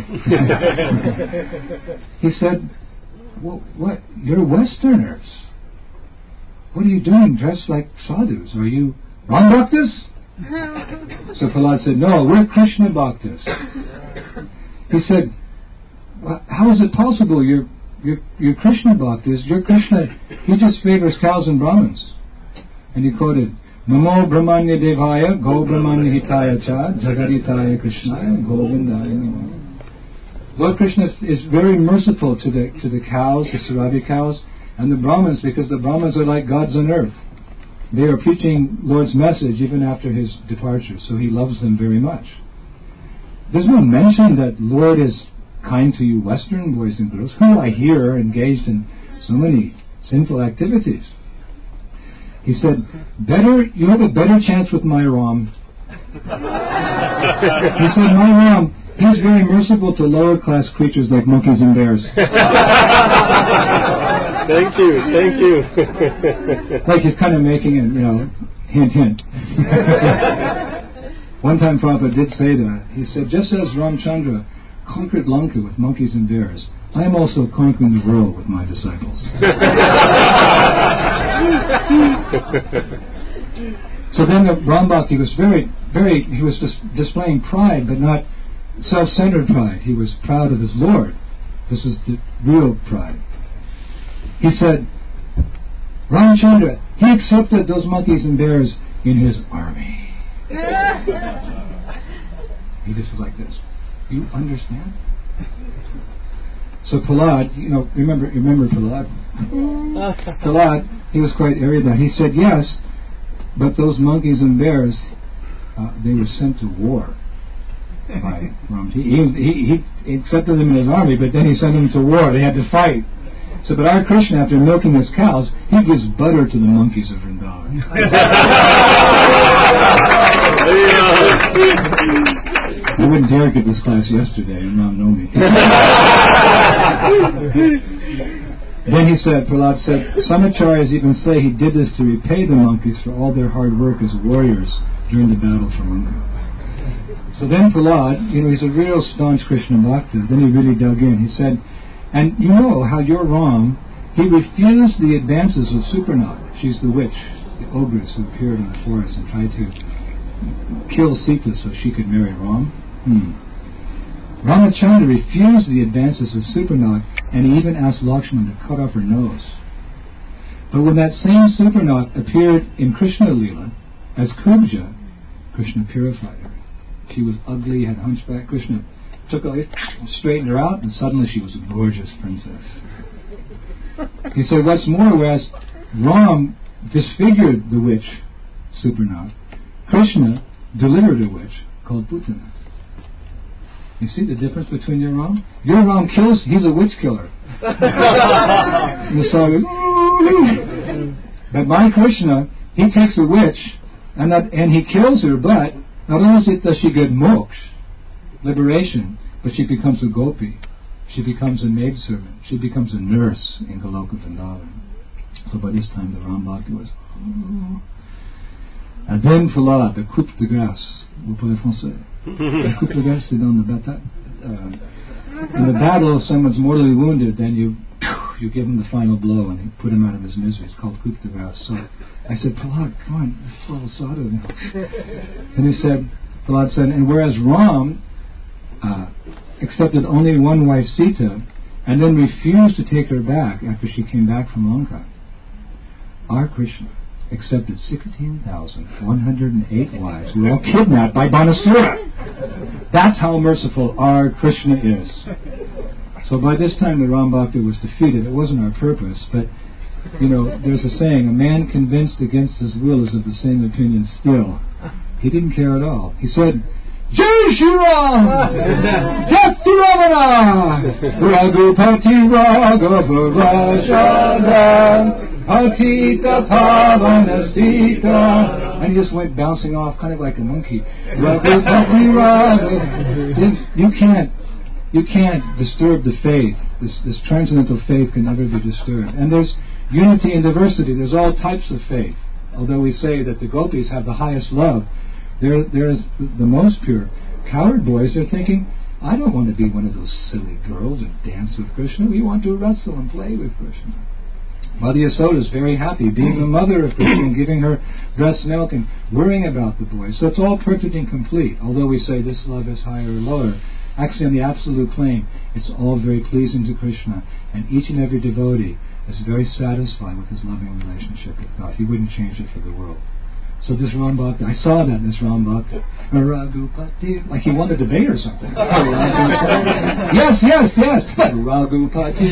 He said, well, what? You're Westerners. What are you doing dressed like sadhus? Are you Ram Bhaktas? So Prahlad said, no, we're Krishna Bhaktas. He said, well, how is it possible? You're, you're, you're Krishna Bhaktas. You're Krishna. He just favors cows and Brahmins. And he quoted, Namo Brahmanya Devaya Go Brahmanya Hitaya Cha Jagaditaya Krishnaya Govindaya Namo. Lord Krishna is very merciful to the to the cows, the Surabi cows, and the Brahmins, because the Brahmins are like gods on earth. They are preaching Lord's message even after his departure, so he loves them very much. There's no mention that Lord is kind to you Western boys and girls, who I hear are engaged in so many sinful activities. He said, better, you have a better chance with my Ram. He said, my Ram, he's very merciful to lower class creatures like monkeys and bears. Thank you, thank you. Like he's kind of making it, you know, hint, hint. One time Prabhupada did say that. He said, just as Ramchandra conquered Lanka with monkeys and bears, I am also conquering the world with my disciples. So then the Ram Bhakti was very, very, he was just displaying pride, but not self-centered pride. He was proud of his Lord. This is the real pride. He said, Ramchandra, he accepted those monkeys and bears in his army. He just was like this. You understand? So Prahlad, you know, remember, remember Prahlad? Prahlad, he was quite erudite. He said, yes, but those monkeys and bears, uh, they were sent to war by Ram. He, he, he accepted them in his army, but then he sent them to war. They had to fight. So, but our Krishna, after milking his cows, he gives butter to the monkeys of Vrindavan. I wouldn't dare give this class yesterday and not know me. Then he said, Prahlad said, some acharyas even say he did this to repay the monkeys for all their hard work as warriors during the battle for Lanka. So then Prahlad, you know, he's a real staunch Krishna Bhakta. Then he really dug in. He said, and you know how you're wrong. He refused the advances of Supernag. She's the witch, the ogress who appeared in the forest and tried to kill Sita so she could marry Ram. Hmm. Ramachandra refused the advances of Supernag, and he even asked Lakshmana to cut off her nose. But when that same Supernag appeared in Krishna Leela as Kubja, Krishna purified her. She was ugly, had hunchback. Krishna took her, straightened her out, and suddenly she was a gorgeous princess. He said, what's more, whereas Ram disfigured the witch, Supernag, Krishna delivered a witch called Putana. You see the difference between your Ram? Your Ram kills, he's a witch killer. And the song goes, but my Krishna, he takes a witch and that, and he kills her, but not only does she get moksha, liberation, but she becomes a gopi. She becomes a maidservant. She becomes a nurse in Goloka Vrindavan. So by this time the Ram Bhakti was... Oh. And then Prahlad, the coupe de grâce, vous parlez français. The coupe de grâce, c'est dans le bataille. Uh, in the battle, if someone's mortally wounded, then you you give him the final blow and you put him out of his misery. It's called coupe de grâce. So I said, Prahlad, come on, let's follow sadhu now. And he said, Prahlad said, and whereas Ram uh, accepted only one wife, Sita, and then refused to take her back after she came back from Lanka, our Krishna accepted sixteen thousand one hundred eight wives who were all kidnapped by Banasura. That's how merciful our Krishna is. So by this time the Ram Bhakta was defeated. It wasn't our purpose, but you know, there's a saying, a man convinced against his will is of the same opinion still. He didn't care at all. He said, Jai Shri Ram! Death to Ravana! Raghupati Raghava Rajan! Atita Pavana Sita, and he just went bouncing off, kind of like a monkey. You can't, you can't disturb the faith. This, this transcendental faith can never be disturbed. And there's unity and diversity. There's all types of faith. Although we say that the gopis have the highest love, there, there is the most pure. Coward boys, they're thinking, I don't want to be one of those silly girls and dance with Krishna. We want to wrestle and play with Krishna. Mother Yasoda is very happy being the mother of Krishna and giving her breast milk and worrying about the boy. So it's all perfect and complete. Although we say this love is higher or lower, actually on the absolute plane, it's all very pleasing to Krishna. And each and every devotee is very satisfied with his loving relationship with God. He wouldn't change it for the world. So this Ram Bhakta, I saw that in this Ram Bhakta. Raghupati, like he won the debate or something. Yes, yes, yes. Raghupati.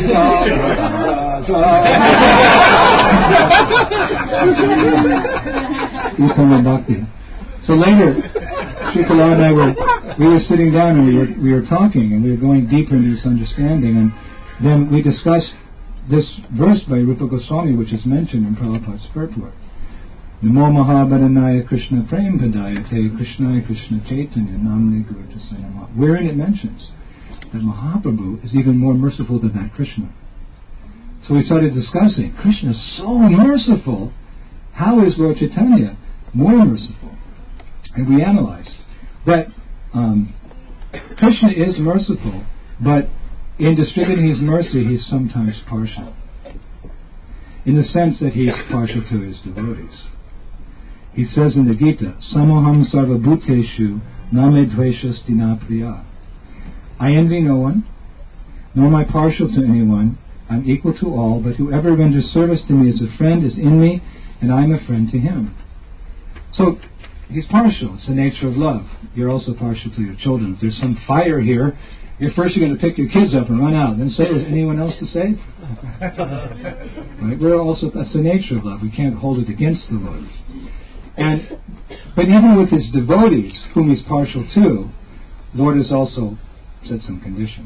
Uttama Bhakti. So later, Srikala and I were, we were sitting down and we were, we were talking and we were going deeper into this understanding, and then we discussed this verse by Rupa Goswami, which is mentioned in Prabhupada's purport. Namo Mahabharanaya Krishna Prem Padayate Krishnaya Krishna Chaitanya Namne Guru Tasayama. Wherein it mentions that Mahaprabhu is even more merciful than that Krishna. So we started discussing, Krishna is so merciful, how is Lord Chaitanya more merciful? And we analyzed that um, Krishna is merciful, but in distributing his mercy, he's sometimes partial. In the sense that he's partial to his devotees. He says in the Gita, Samoham sarva bhuteshu name dveshas dinapriya. I envy no one, nor am I partial to anyone. I'm equal to all, but whoever renders service to me as a friend is in me, and I am a friend to him. So, he's partial. It's the nature of love. You're also partial to your children. If there's some fire here, you're first you're going to pick your kids up and run out, then say, is anyone else to save? Right? We're also, that's the nature of love. We can't hold it against the Lord. And, but even with his devotees, whom he's partial to, Lord has also set some conditions.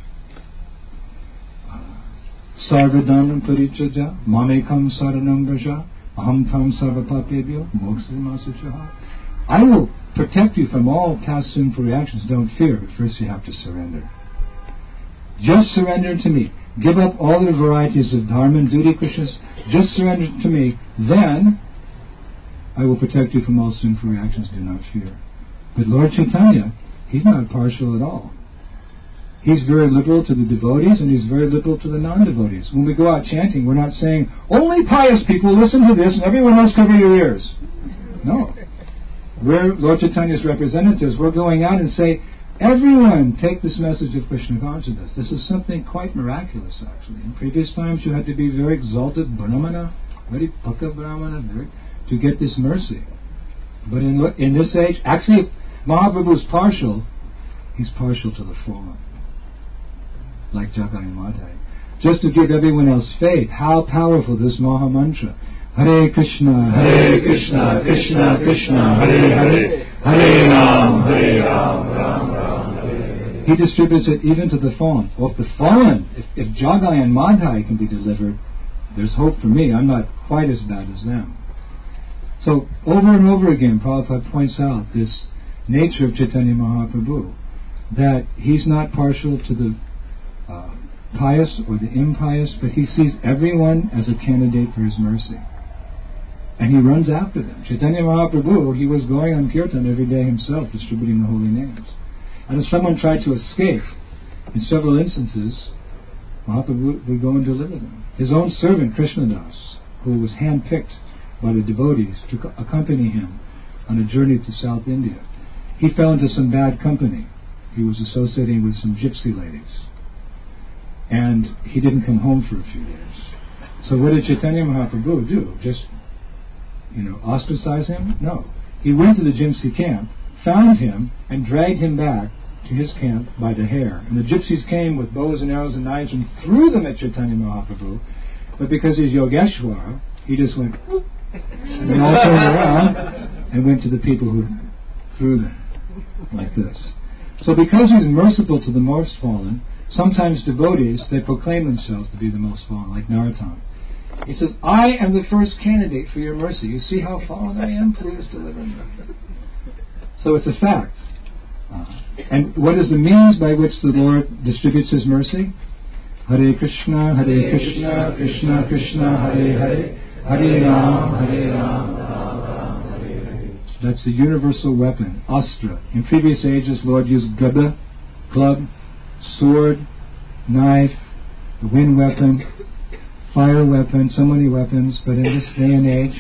Sarvadhanam parichaja, mamekam saranam braja, aham tam sarvapapebhyo, mokshamasuchaha. I will protect you from all past sinful reactions. Don't fear, but first you have to surrender. Just surrender to me. Give up all the varieties of dharma and duty, Krishnas. Just surrender to me. Then I will protect you from all sinful reactions. Do not fear. But Lord Chaitanya, he's not partial at all. He's very liberal to the devotees, and he's very liberal to the non-devotees. When we go out chanting, we're not saying, only pious people listen to this and everyone else cover your ears. No. We're Lord Chaitanya's representatives. We're going out and say, everyone take this message of Krishna consciousness. This is something quite miraculous, actually. In previous times, you had to be very exalted brahmana, very paka brahmana, very, to get this mercy. But in in this age, actually, Mahaprabhu is partial. He's partial to the fallen, like Jagai and Madhai. Just to give everyone else faith, how powerful this Maha Mantra. Hare Krishna, Hare Krishna, Krishna Krishna, Hare Hare, Hare Ram, Hare Ram, Ram Ram, Hare. He distributes it even to the fallen. Well, if the fallen, if, if Jagai and Madhai can be delivered, there's hope for me. I'm not quite as bad as them. So, over and over again, Prabhupada points out this nature of Chaitanya Mahaprabhu, that he's not partial to the uh, pious or the impious, but he sees everyone as a candidate for his mercy. And he runs after them. Chaitanya Mahaprabhu, he was going on kirtan every day himself, distributing the holy names. And if someone tried to escape, in several instances, Mahaprabhu would go and deliver them. His own servant, Krishnadas, who was handpicked by the devotees to co- accompany him on a journey to South India, he fell into some bad company. He was associating with some gypsy ladies. And he didn't come home for a few years. So what did Chaitanya Mahaprabhu do? Just, you know, ostracize him? No. He went to the gypsy camp, found him, and dragged him back to his camp by the hair. And the gypsies came with bows and arrows and knives and threw them at Chaitanya Mahaprabhu. But because he's Yogeshwar, he just went, whoop, and they all turned around and went to the people who threw them, like this. So because he's merciful to the most fallen, sometimes devotees, they proclaim themselves to be the most fallen, like Narottam. He says, I am the first candidate for your mercy. You see how fallen I am? Please deliver me. So it's a fact. Uh, and what is the means by which the Lord distributes His mercy? Hare Krishna, Hare Krishna, Krishna Krishna, Hare Hare, Hare Ram, Hare Ram, Ram Ram, Hare Hare. That's the universal weapon, astra. In previous ages, Lord used gada, club, sword, knife, the wind weapon, fire weapon, so many weapons. But in this day and age,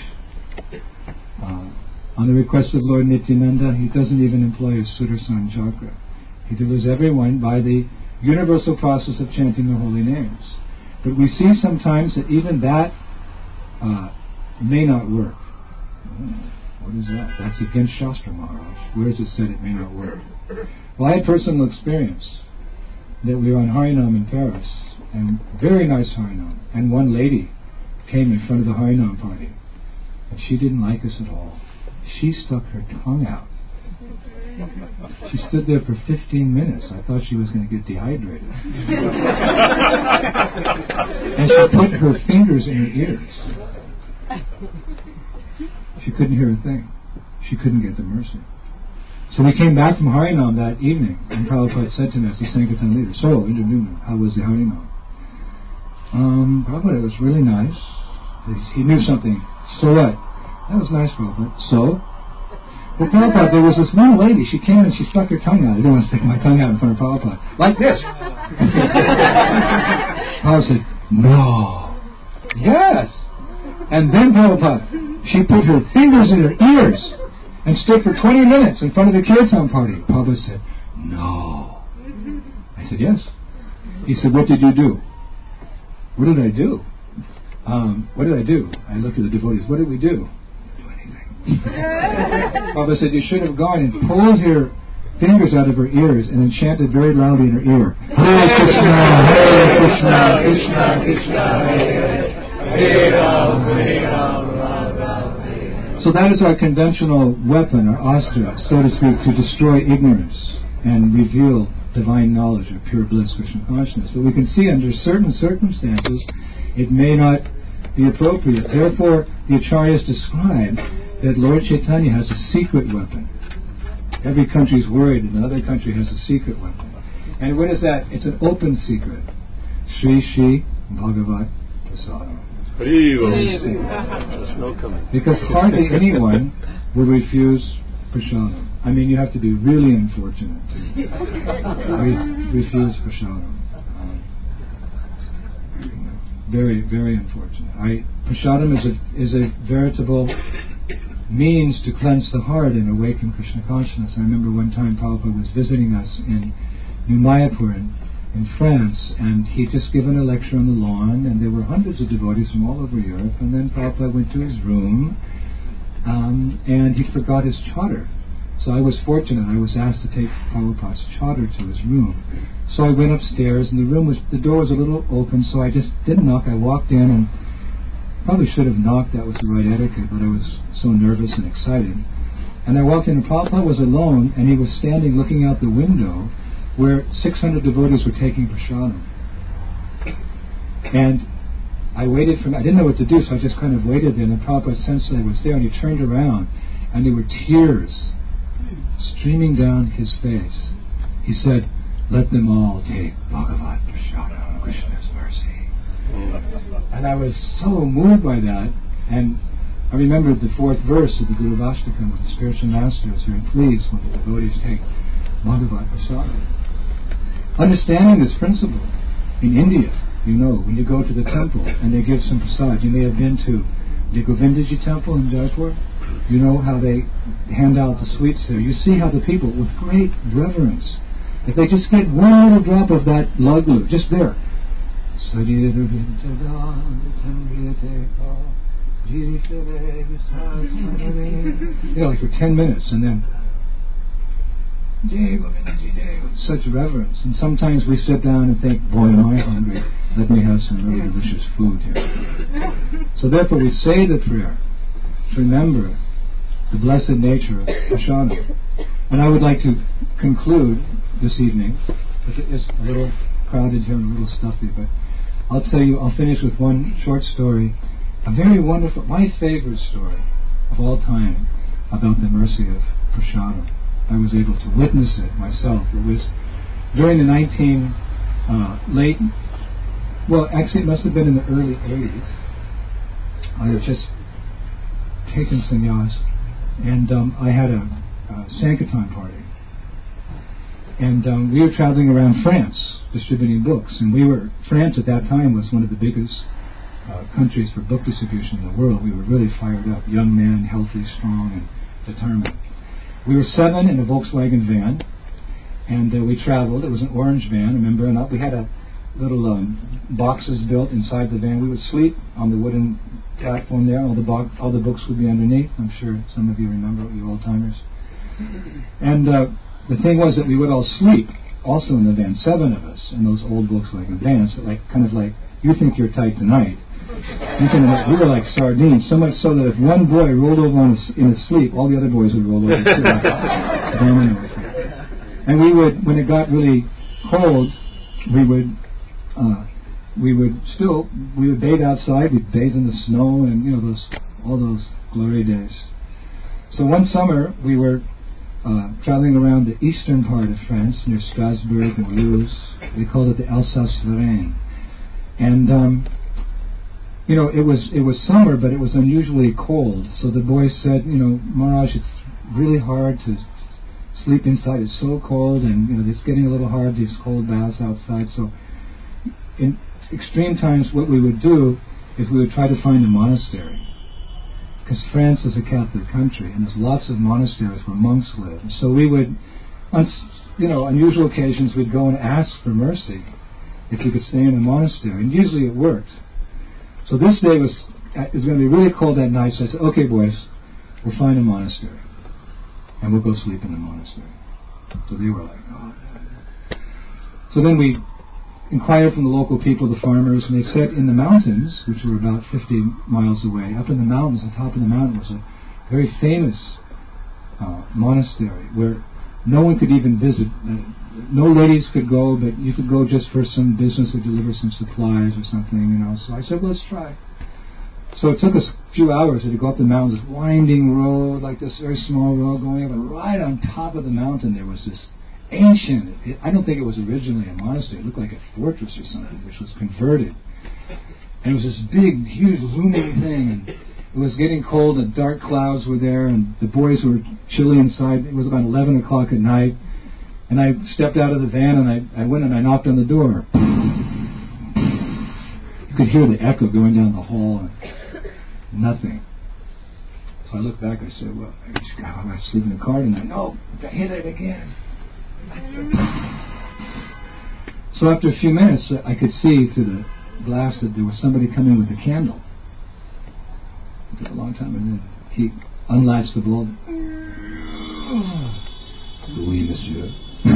uh, on the request of Lord Nityananda, he doesn't even employ a Sudarshan chakra. He delivers everyone by the universal process of chanting the holy names. But we see sometimes that even that uh, may not work. What is that? That's against Shastra, Maharaj. Where is it said it may not work? Well, I had personal experience that we were on Harinam in Paris, and very nice Harinam. And one lady came in front of the Harinam party, and she didn't like us at all. She stuck her tongue out. She stood there for fifteen minutes. I thought she was going to get dehydrated. And she put her fingers in her ears. She couldn't hear a thing. She couldn't get the mercy. So we came back from Harinam that evening, and Prabhupada said to me as the Sankirtan leader, so, Indra, how was the Harinam? Um, Prabhupada, it was really nice. He knew something. So what? That was nice, Prabhupada. So? But Prabhupada, there was this one lady, she came and she stuck her tongue out. I didn't want to stick my tongue out in front of Prabhupada. Like this. Prabhupada said, no. Yes. And then Prabhupada, she put her fingers in her ears and stood for twenty minutes in front of the kirtan party. Prabhupada said, no. I said, yes. He said, what did you do? What did I do? Um, what did I do? I looked at the devotees. What did we do? Prabhupada said, you should have gone and pulled her fingers out of her ears and then chanted very loudly in her ear, Hare Krishna, Hare Krishna, Krishna Krishna, Hare Hare, Hare Ram, Hare Ram, Ram Ram, Hare Hare. So that is our conventional weapon, our astra, so to speak, to destroy ignorance and reveal divine knowledge or pure bliss, Krishna consciousness. But we can see under certain circumstances it may not be appropriate. Therefore, the Acharyas describe that Lord Chaitanya has a secret weapon. Every country is worried and another country has a secret weapon. And what is that? It's an open secret. Shri Shri Bhagavat Prasadam. There's no coming. Because hardly anyone will refuse prasadam. I mean, you have to be really unfortunate to re- refuse prasadam. Um, very, very unfortunate. I, prasadam is a, is a veritable means to cleanse the heart and awaken Krishna consciousness. I remember one time Prabhupada was visiting us in New Mayapur in, in France, and he'd just given a lecture on the lawn, and there were hundreds of devotees from all over Europe, and then Prabhupada went to his room, um, and he forgot his chadar. So I was fortunate. I was asked to take Prabhupada's chadar to his room. So I went upstairs, and the room was, the door was a little open, so I just didn't knock. I walked in, and probably should have knocked. That was the right etiquette, but I was so nervous and excited. And I walked in, and Prabhupada was alone, and he was standing looking out the window where six hundred devotees were taking prasadam. And I waited for him. I didn't know what to do, so I just kind of waited there, and Prabhupada sensed that I was there, and he turned around, and there were tears streaming down his face. He said, let them all take Bhagavat Prashadam, Krishna's mercy. And I was so moved by that, and I remembered the fourth verse of the Guru Vastakam, where the spiritual master is very pleased when the devotees take Bhagavat Prashadam. Understanding this principle, in India, you know, when you go to the temple and they give some prasad, you may have been to the Govindaji temple in Jaipur, you know how they hand out the sweets there. You see how the people, with great reverence, if they just get one little drop of that laglu, just there, you know, like for ten minutes, and then such reverence. And sometimes we sit down and think, boy, am I hungry, let me have some really delicious food here. So therefore we say the prayer to remember the blessed nature of Prashadam. And I would like to conclude this evening, because it is a little crowded here and a little stuffy, but I'll tell you, I'll finish with one short story, a very wonderful, my favorite story of all time about the mercy of Prashadam. I was able to witness it myself. It was during the nineteen uh, late, well, actually it must have been in the early eighties. I had just taken sannyas, and um, I had a, a Sankirtan party, and um, we were traveling around France distributing books, and we were France at that time was one of the biggest uh, countries for book distribution in the world. We were really fired up, young men, healthy, strong, and determined. We were seven in a Volkswagen van, and uh, we traveled. It was an orange van, remember? And we had a little um, boxes built inside the van. We would sleep on the wooden platform there. All the bo- all the books would be underneath. I'm sure some of you remember, you old timers. And uh, the thing was that we would all sleep also in the van, seven of us in those old Volkswagen vans. So like kind of like you think you're tight tonight. You can, we were like sardines, so much so that if one boy rolled over on his, in his sleep, all the other boys would roll over too. Like domino effect. And we would, when it got really cold, we would, uh, we would still, we would bathe outside. We'd bathe in the snow, and you know those, all those glory days. So one summer we were uh, traveling around the eastern part of France near Strasbourg and Luz. They called it the Alsace-Lorraine, and. Um, You know, it was it was summer, but it was unusually cold. So the boys said, you know, Maharaj, it's really hard to sleep inside. It's so cold, and you know, it's getting a little hard, these cold baths outside. So in extreme times, what we would do is we would try to find a monastery, because France is a Catholic country, and there's lots of monasteries where monks live. So we would, on you know, unusual occasions, we'd go and ask for mercy if we could stay in a monastery, and usually it worked. So this day was it was going to be really cold that night, so I said, okay, boys, we'll find a monastery, and we'll go sleep in the monastery. So they were like, oh. So then we inquired from the local people, the farmers, and they said in the mountains, which were about fifty miles away, up in the mountains, the top of the mountain was a very famous uh, monastery where no one could even visit. Uh, no ladies could go, but you could go just for some business or deliver some supplies or something, you know. So I said, well, let's try. So it took us a few hours to go up the mountain, this winding road, like this very small road going up, and right on top of the mountain there was this ancient, it, I don't think it was originally a monastery, it looked like a fortress or something, which was converted. And it was this big, huge, looming thing, and it was getting cold, and dark clouds were there, and the boys were chilly inside. It was about eleven o'clock at night, and I stepped out of the van, and I, I went and I knocked on the door. You could hear the echo going down the hall, and nothing. So I looked back, I said, well, I just got to sleep in the car tonight. No, I hit it again. So after a few minutes, uh, I could see through the glass that there was somebody coming with a candle. It took a long time, and then he unlatched the bolt. Oui, monsieur.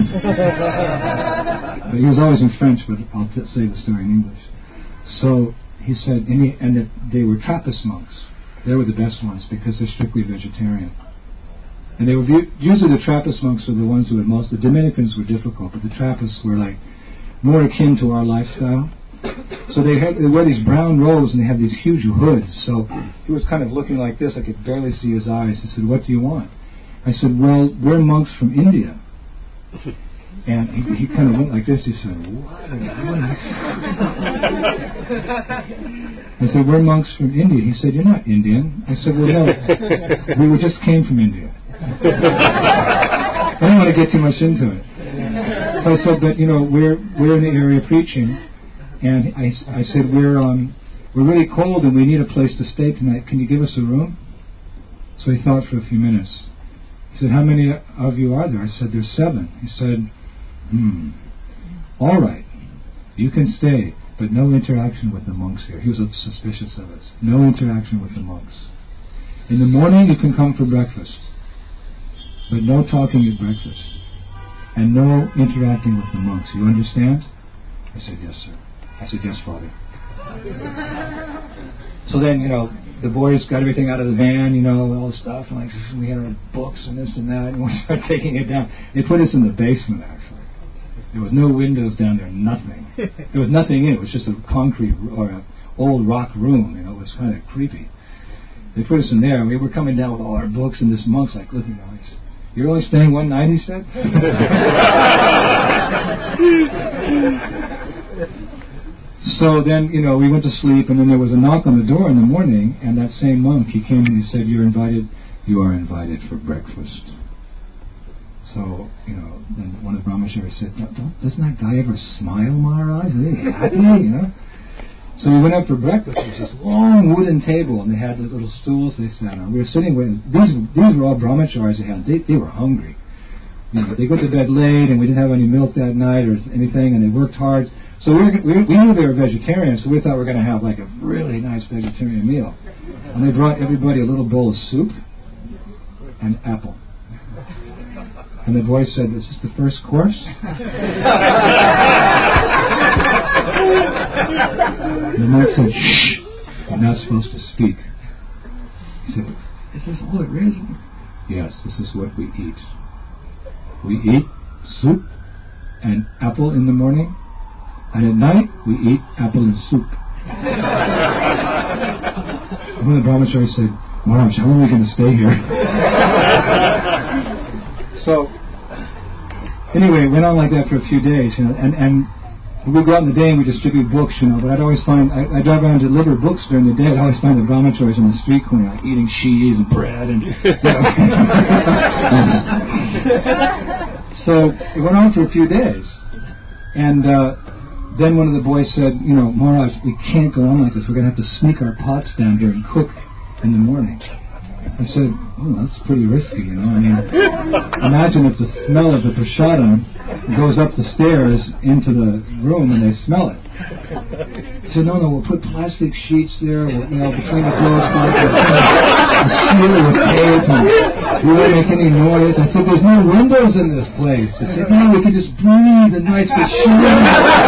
But he was always in French, but I'll t- say the story in English. So he said, and, he, and that they were Trappist monks. They were the best ones because they're strictly vegetarian. And they were view- usually the Trappist monks were the ones who had most. The Dominicans were difficult, but the Trappists were like more akin to our lifestyle. So they had they wear these brown robes and they have these huge hoods. So he was kind of looking like this. I could barely see his eyes. He said, "What do you want?" I said, "Well, we're monks from India." And he, he kind of went like this. He said, what? I said, we're monks from India. He said, you're not Indian. I said, well, no, we were just came from India. I didn't want to get too much into it. So I said, but, you know, we're we're in the area preaching. And I, I said, we're um we're really cold and we need a place to stay tonight. Can you give us a room? So he thought for a few minutes. He said, how many of you are there? I said, there's seven. He said, hmm, all right, you can stay, but no interaction with the monks here. He was suspicious of us. No interaction with the monks. In the morning, you can come for breakfast, but no talking at breakfast, and no interacting with the monks. You understand? I said, yes, sir. I said, yes, Father. So then, you know, the boys got everything out of the van, you know, all the stuff, and like we had our books and this and that, and we started taking it down. They put us in the basement, actually. There was no windows down there, nothing. There was nothing in it. It was just a concrete or an old rock room, you know. It was kind of creepy. They put us in there, and we were coming down with all our books, and this monk's like, looking at us. You're only staying one night, he said? So then, you know, we went to sleep, and then there was a knock on the door in the morning, and that same monk, he came and he said, you're invited, you are invited for breakfast. So, you know, then one of the brahmacharis said, don't, don't, doesn't that guy ever smile, Maharaj? Are they happy, you know? So we went up for breakfast. There was this long wooden table, and they had those little stools they sat on. We were sitting with, these, these were all brahmacharis they had. They, they were hungry. You know, they go to bed late, and we didn't have any milk that night or anything, and they worked hard. So we, were, we, we knew they were vegetarians, so we thought we were going to have like a really nice vegetarian meal. And they brought everybody a little bowl of soup and apple. And the boy said, is this the first course? The monk said, shh, you're not supposed to speak. He said, is this all it is? Yes, this is what we eat. We eat soup and apple in the morning, and at night we eat apple and soup. One of the brahmacharis said, Maharaj, how long are we going to stay here? So, anyway, it went on like that for a few days, you know, and, and we'd go out in the day and we distribute books, you know, but I'd always find, I, I'd drive around and deliver books during the day, I'd always find the brahmacharis on the street corner, like eating cheese and bread and, you know. So, it went on for a few days, and uh, then one of the boys said, you know, Maharaj, we can't go on like this, we're going to have to sneak our pots down here and cook in the morning. I said, oh, that's pretty risky, you know. I mean, imagine if the smell of the prasadam goes up the stairs into the room and they smell it. He said, no, no, we'll put plastic sheets there, we'll, you know, between the clothes, we'll seal it with tape, and we won't make any noise. I said, there's no windows in this place. He said, no, we can just breathe a nice prasadam.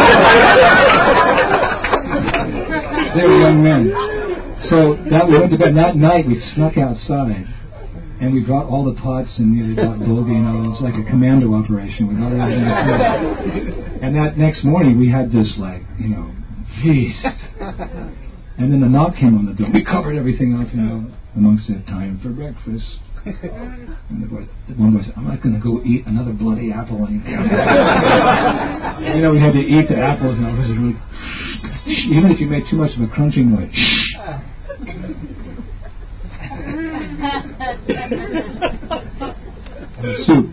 They were young men. So that we went to bed. That night we snuck outside, and we brought all the pots and you know, got bogey, you know, it was like a commando operation. We got everything outside. And that next morning we had this like, you know, feast. And then the knock came on the door. We covered everything up, you know. The monk said, time for breakfast. And the, boy, the one boy said, I'm not going to go eat another bloody apple. And you know, we had to eat the apples, and it was really, even if you made too much of a crunching noise. Soup.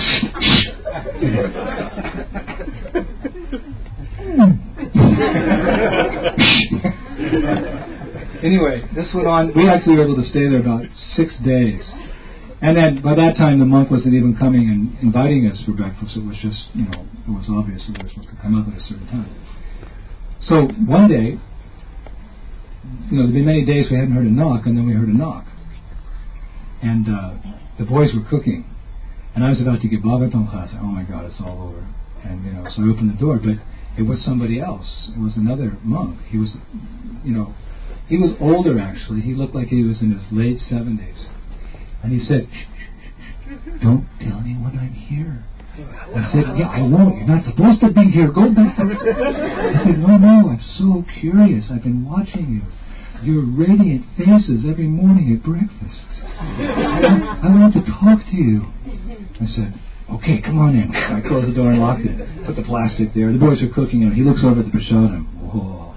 Anyway, this went on. We actually were able to stay there about six days. And then by that time the monk wasn't even coming and inviting us for breakfast. It was just, you know, it was obvious that we were supposed to come up at a certain time. So one day, you know, there'd been many days we hadn't heard a knock, and then we heard a knock. And uh, the boys were cooking. And I was about to give Bhagavatam class. Oh my God, it's all over. And, you know, so I opened the door, but it was somebody else. It was another monk. He was, you know, he was older actually. He looked like he was in his late seventies. And he said, shh, shh, shh, don't tell anyone I'm here. I said, yeah, I won't. You're not supposed to be here. Go back. I said, no, no, I'm so curious. I've been watching you. Your radiant faces every morning at breakfast. I, I want to talk to you. I said, Okay, come on in. I closed the door and locked it. Put the plastic there. The boys are cooking it. He looks over at the prasadam. Whoa.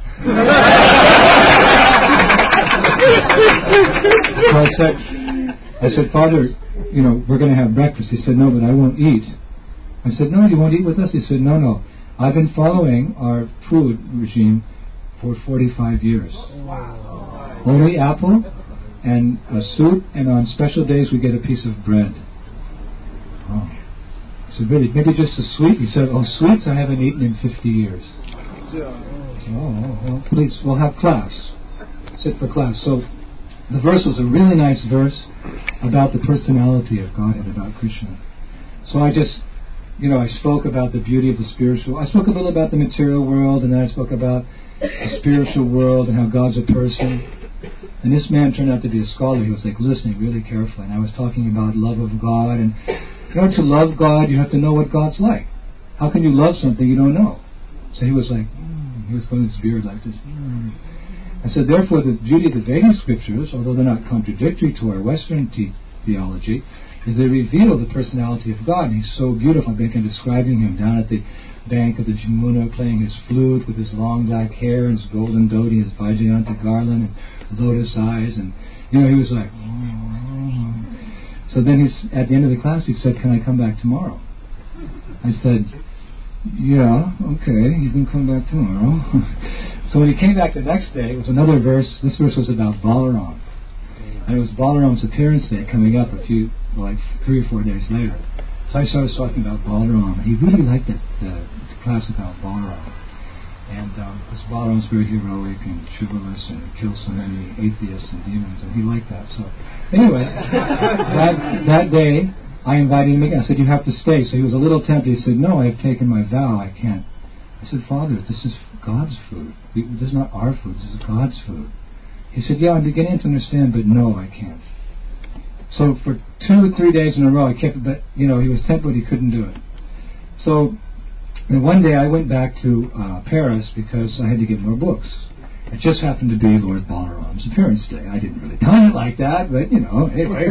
So I said, I said, Father, you know, we're going to have breakfast. He said, no, but I won't eat. I said, no, you won't eat with us? He said, no, no. I've been following our food regime for forty-five years. Wow. Only apple and a soup, and on special days we get a piece of bread. Oh. I said, really? Maybe just a sweet? He said, oh, sweets I haven't eaten in fifty years. Oh, well, please, we'll have class. Sit for class. So the verse was a really nice verse about the personality of God and about Krishna. So I just, you know, I spoke about the beauty of the spiritual. I spoke a little about the material world, and then I spoke about the spiritual world and how God's a person. And this man turned out to be a scholar. He was like listening really carefully. And I was talking about love of God. And in order to love God, you have to know what God's like. How can you love something you don't know? So he was like, mm. He was putting his beard like this. Mm. I said, therefore, the beauty of the Vedic scriptures, although they're not contradictory to our Western te- theology, is they reveal the personality of God. And he's so beautiful. I began describing him down at the bank of the Jamuna, playing his flute with his long black hair and his golden dhoti, his Vajayanta garland and lotus eyes. And, you know, he was like, oh. So then he's, at the end of the class, he said, can I come back tomorrow? I said, yeah, okay, you can come back tomorrow. So when he came back the next day, it was another verse. This verse was about Balaram. And it was Balaram's appearance day coming up a few, like three or four days later. So I started talking about Balaram. He really liked it, the, the class about Balaram. And um, because Balaram's very heroic and chivalrous and kills so many atheists and demons, and he liked that. So anyway, that, that day, I invited him again. I said, you have to stay. So he was a little tempted. He said, no, I have taken my vow. I can't. I said, Father, this is God's food. This is not our food. This is God's food. He said, yeah, I'm beginning to understand, but no, I can't. So for two or three days in a row, I kept, but you know, he was tempted, but he couldn't do it. So and one day I went back to uh, Paris because I had to get more books. It just happened to be Lord Balaram's appearance day. I didn't really time it like that, but, you know, anyway.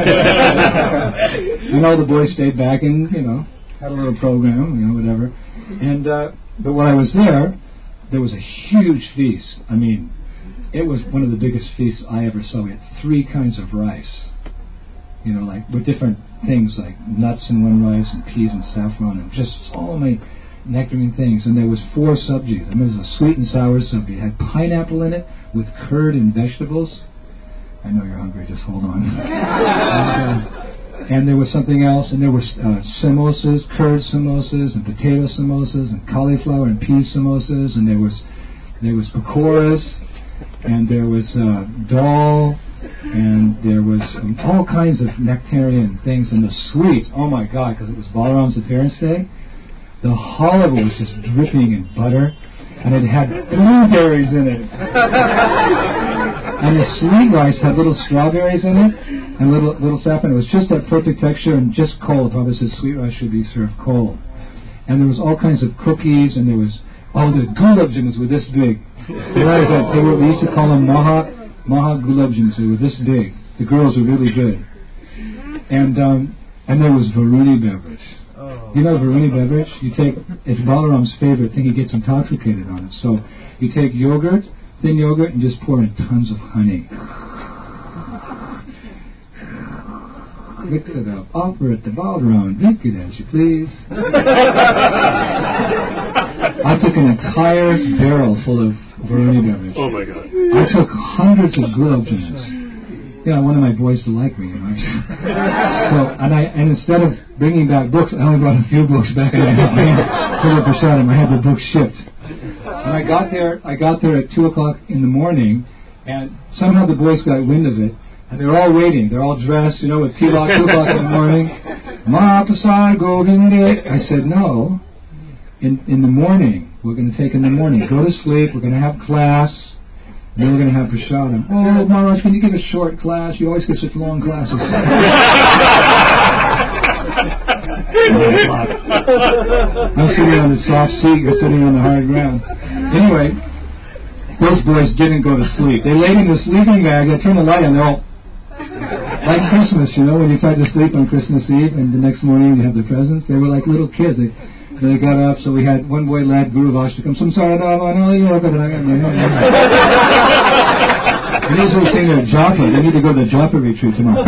And all the boys stayed back and, you know, had a little program, you know, whatever. And, uh, but when I was there, there was a huge feast. I mean, it was one of the biggest feasts I ever saw. We had three kinds of rice, you know, like, with different things, like nuts in one rice and peas and saffron and just so many nectarine things. And there was four subjis. I mean, there was a sweet and sour subji. It had pineapple in it with curd and vegetables. I know you're hungry, just hold on. and, uh, and there was something else, and there were uh, samosas, curd samosas, and potato samosas, and cauliflower and pea samosas, and there was there was pakoras, and there was uh, dal, and there was um, all kinds of nectarian things, and the sweets. Oh my God! Because it was Balaram's appearance day. The halva was just dripping in butter, and it had blueberries in it. And the sweet rice had little strawberries in it, and little little saffron. It was just that perfect texture, and just cold. Probably said sweet rice should be served cold. And there was all kinds of cookies, and there was, oh, the gulab jamuns were this big. You realize that they were, we used to call them maha, maha gulab jamuns. They were this big. The girls were really good. And um, and there was Varuni beverage. You know Varuni beverage? You take, it's Balaram's favorite thing. He gets intoxicated on it. So you take yogurt, thin yogurt, and just pour in tons of honey. Mix it up. Offer it to Balaram. Drink it as you please. I took an entire barrel full of Varuni beverage. Oh my God. I took hundreds of gulab jamuns. You know, I wanted my boys to like me, you know. So, and I, and instead of bringing back books, I only brought a few books back, and I had I had the books shipped. And I got there, I got there at two o'clock in the morning, and somehow the boys got wind of it, and they're all waiting. They're all dressed, you know, with tilak, two o'clock in the morning. Ma Prasad Govinde. I said, no. In in the morning, we're going to take in the morning. Go to sleep. We're going to have class. And then we're going to have prasadam. Oh, Maharaj, can you give a short class? You always give such long classes. I'm sitting on the soft seat. You're sitting on the hard ground. Anyway, those boys didn't go to sleep. They laid in the sleeping bag. They turned the light on. They're all... Like Christmas, you know, when you tried to sleep on Christmas Eve and the next morning you have the presents. They were like little kids. They, they got up, so we had one boy led Guru Vashtakam. Samsara Dava, no, you know, and these are saying they're japa. They need to go to the japa retreat tomorrow.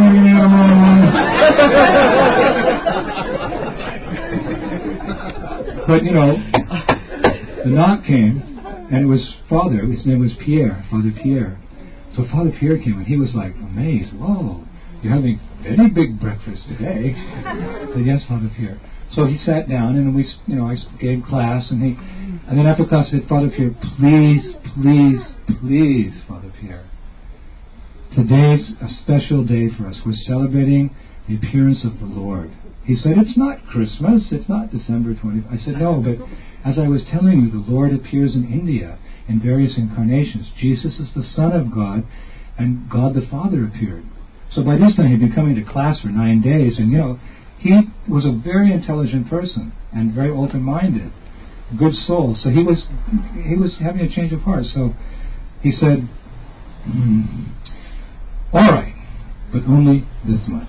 But, you know, the knock came, and it was Father. His name was Pierre, Father Pierre. So Father Pierre came, and he was like amazed. Whoa, you're having a very big breakfast today. I said, yes, Father Pierre. So he sat down, and we, you know, I gave class, and he, and then after class I said, Father Pierre, please, please, please, Father Pierre, today's a special day for us. We're celebrating the appearance of the Lord. He said, it's not Christmas, it's not December twentieth. I said, no, but as I was telling you, the Lord appears in India in various incarnations. Jesus is the Son of God, and God the Father appeared. So by this time he'd been coming to class for nine days, and you know, he was a very intelligent person and very open-minded, good soul. So he was he was having a change of heart. So he said, mm, all right, but only this much.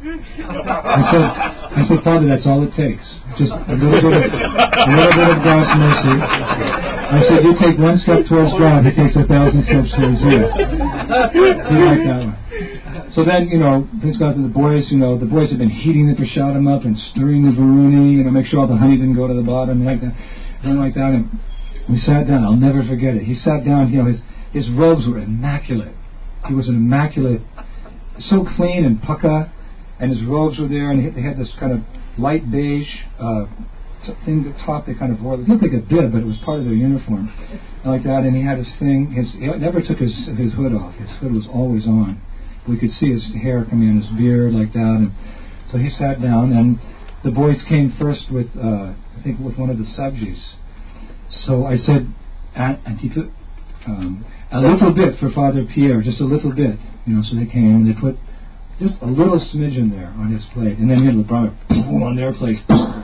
I said, I said, Father, that's all it takes. Just a little bit of, a little bit of God's mercy. I said, you take one step towards God, He takes a thousand steps towards you. He liked that one. So then, you know, Prince got to the boys, you know, the boys had been heating the prasadam up and stirring the varuni, you know, make sure all the honey didn't go to the bottom, like that, and like that. And we sat down. I'll never forget it. He sat down, you know, his, his robes were immaculate. He was an immaculate, so clean and pucka. And his robes were there, and they had this kind of light beige uh, thing at the top. They kind of wore. It looked like a bib, but it was part of their uniform, like that. And he had his thing. His he never took his his hood off. His hood was always on. We could see his hair coming in his beard, like that. And so he sat down, and the boys came first with, uh, I think, with one of the sabjis. So I said, Antipa, um, a little bit for Father Pierre, just a little bit, you know. So they came and they put just a little smidgen there on his plate, and then he had brought it on their plate.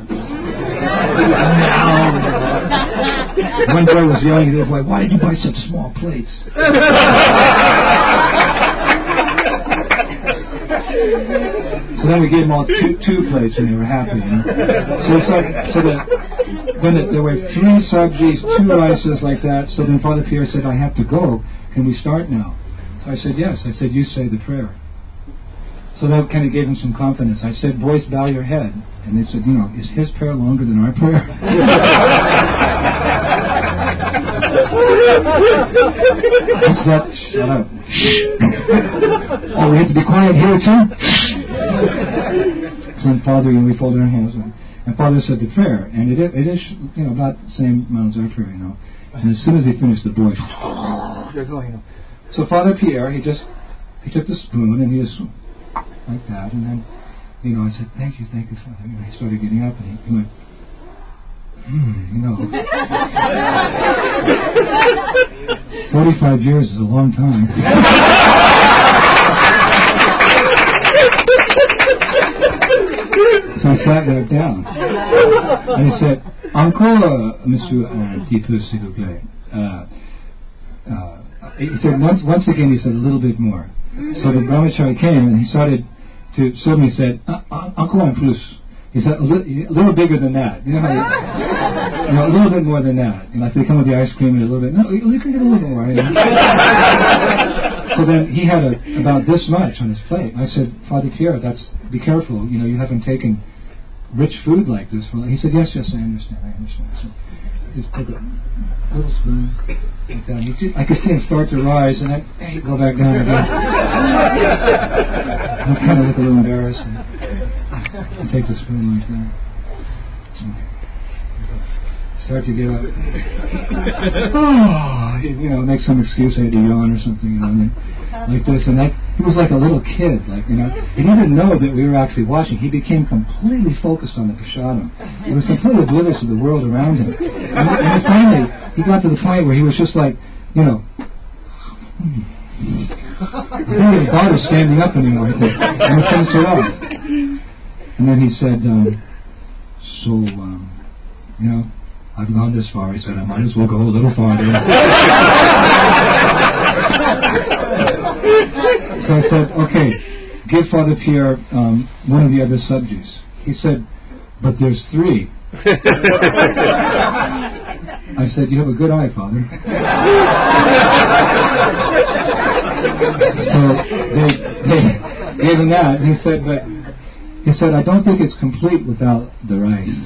One boy was yelling at the other boy, "Why did you buy such small plates?" So then we gave them all two, two plates, and they were happy. You know? So it's like, so that then it, there were three sabjis, two rices like that. So then Father Pierre said, "I have to go. Can we start now?" So I said, "Yes." I said, "You say the prayer." So that kind of gave him some confidence. I said, "Boys, bow your head." And they said, "You know, is his prayer longer than our prayer?" I said, "Shut up." Oh, we have to be quiet here too? So then Father, you know, we folded our hands. And Father said the prayer. And it, it is, you know, about the same amount as our prayer, you know. And as soon as he finished, the boys, they're going, you know. So Father Pierre, he just, he took the spoon and he just, like that, and then, you know, I said, "Thank you, thank you, Father." And he started getting up, and he, he went, hmm, you know. Forty-five years is a long time. So I sat back down, and he said, "Encore, Monsieur un petit peu, s'il vous plaît." Uh, uh, he said, once, once again, he said, "A little bit more." So the brahmachari came, and he started to serve me. He said, "Encore un plus." He said, a, li- a little bigger than that. You know how you, you know, a little bit more than that. You know, if they come with the ice cream, and a little bit. No, you can get a little bit more. You know? So then he had a, about this much on his plate. I said, "Father Pierre, that's be careful. You know, you haven't taken rich food like this." For he said, "Yes, yes, I understand. I understand." So he just took a little spoon like that. He did, I could see him start to rise, and then hey, go back down again. I kind of look a little embarrassed. And take the spoon like that. Start to get up. Oh, you know, make some excuse. I had to yawn or something, you know, and like this. And that, he was like a little kid, like, you know. He didn't know that we were actually watching. He became completely focused on the prasadam. He was completely oblivious to the world around him. And, and then finally, he got to the point where he was just like, you know, I didn't even bother standing up anymore. I think. And he finished it off. And then he said, um, so, um, you know, I've gone this far. He said, I might as well go a little farther. So I said, okay, give Father Pierre um, one of the other subjects. He said, but there's three. I said, you have a good eye, Father. So they, they gave him that. And he said, but he said, I don't think it's complete without the rice.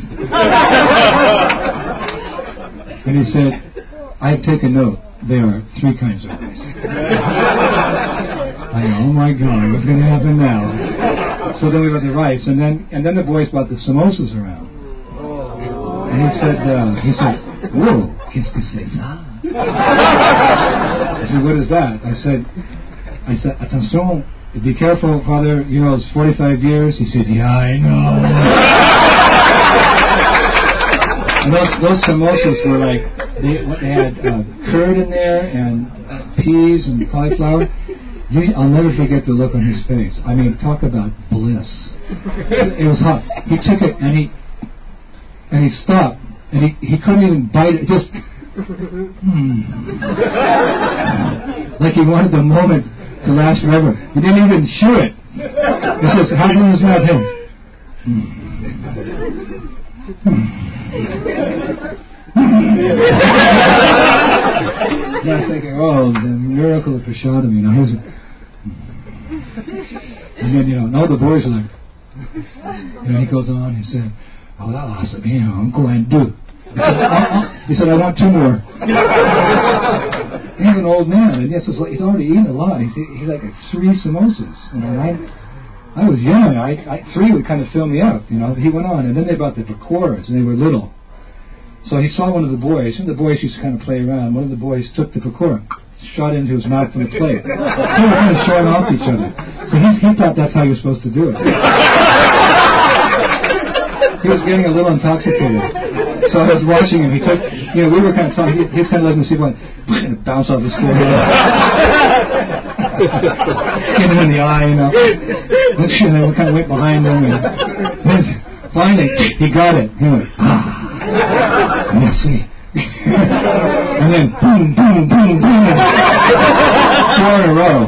And he said, I have taken note. There are three kinds of rice. I go, oh my God, what's going to happen now? So then we got the rice, and then and then the boys brought the samosas around. And he said, uh, he said, whoa, qu'est-ce que c'est ça? I said, what is that? I said, I said, attention, be careful, Father, you know, it's forty-five years. He said, yeah, I know. And those, those samosas were like, they, they had uh, curd in there and uh, peas and cauliflower. You, I'll never forget the look on his face. I mean, talk about bliss. It was hot. He took it and he and he stopped and he, he couldn't even bite it. Just hmm. Like he wanted the moment to last forever. He didn't even chew it. He says, "How long is that him?" Hmm. Hmm. And I was thinking, oh, the miracle of Prashadam, you know. He was, and then, you know, and all the boys are like, you know, he goes on, he said, oh, that was awesome, you know, I'm going to do. He said, uh-uh. He said, I want two more. He's an old man, and yes, was like, he'd already eaten a lot. He's, he's like three samosas. You know, I, I was young. I, I, three would kind of fill me up, you know. He went on, and then they brought the pakoras, and they were little. So he saw one of the boys, and the boys used to kind of play around. One of the boys took the pakora, shot into his mouth from the plate. They were kind of showing off each other. So he, he thought that's how you're supposed to do it. He was getting a little intoxicated. So I was watching him. He took, you know, we were kind of talking. He, he was kind of letting me see one bounce off his forehead. Hit him in the eye, you know. And then we kind of went behind him. And then finally, he got it. He went, ah. Merci. And then boom, boom, boom, boom. Four in a row.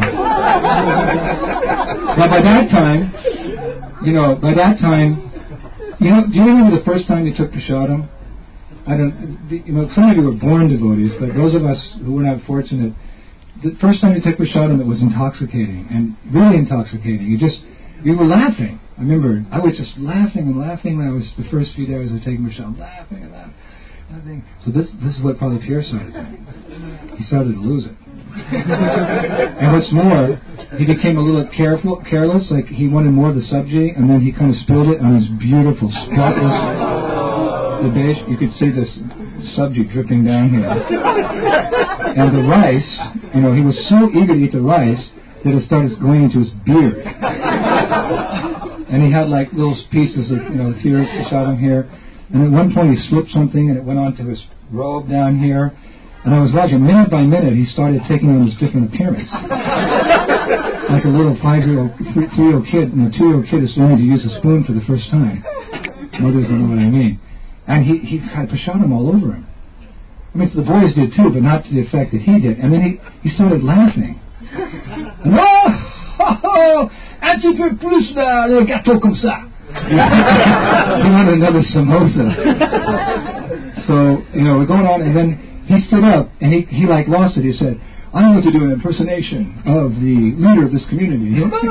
But by that time, you know, by that time, you know, do you remember the first time you took Prashadam? I don't, you know, some of you were born devotees, but those of us who were not fortunate, the first time you took Prashadam, it was intoxicating, and really intoxicating. You just, you were laughing. I remember I was just laughing and laughing when I was the first few days of taking Prashadam, laughing and laughing, laughing. So this this is what Father Pierre started doing. He started to lose it. And what's more, he became a little careful, careless, like he wanted more of the subji, and then he kind of spilled it on his beautiful, spotless, the beige. You could see this subji dripping down here. And the rice, you know, he was so eager to eat the rice that it started going into his beard. And he had like little pieces of, you know, here, Prashadam here. And at one point he slipped something and it went onto his robe down here. And I was watching, minute by minute, he started taking on his different appearance. Like a little five-year-old, three-year-old kid, and a two-year-old kid is learning to use a spoon for the first time. Mothers don't know what I mean. And he, he had Prashadam all over him. I mean, the boys did too, but not to the effect that he did. And then he, he started laughing. And, oh, oh, oh, un petit peu plus le gâteau comme ça. He wanted another samosa. So, you know, we're going on, and then he stood up, and he, he like lost it. He said, I want to do an impersonation of the leader of this community. You know,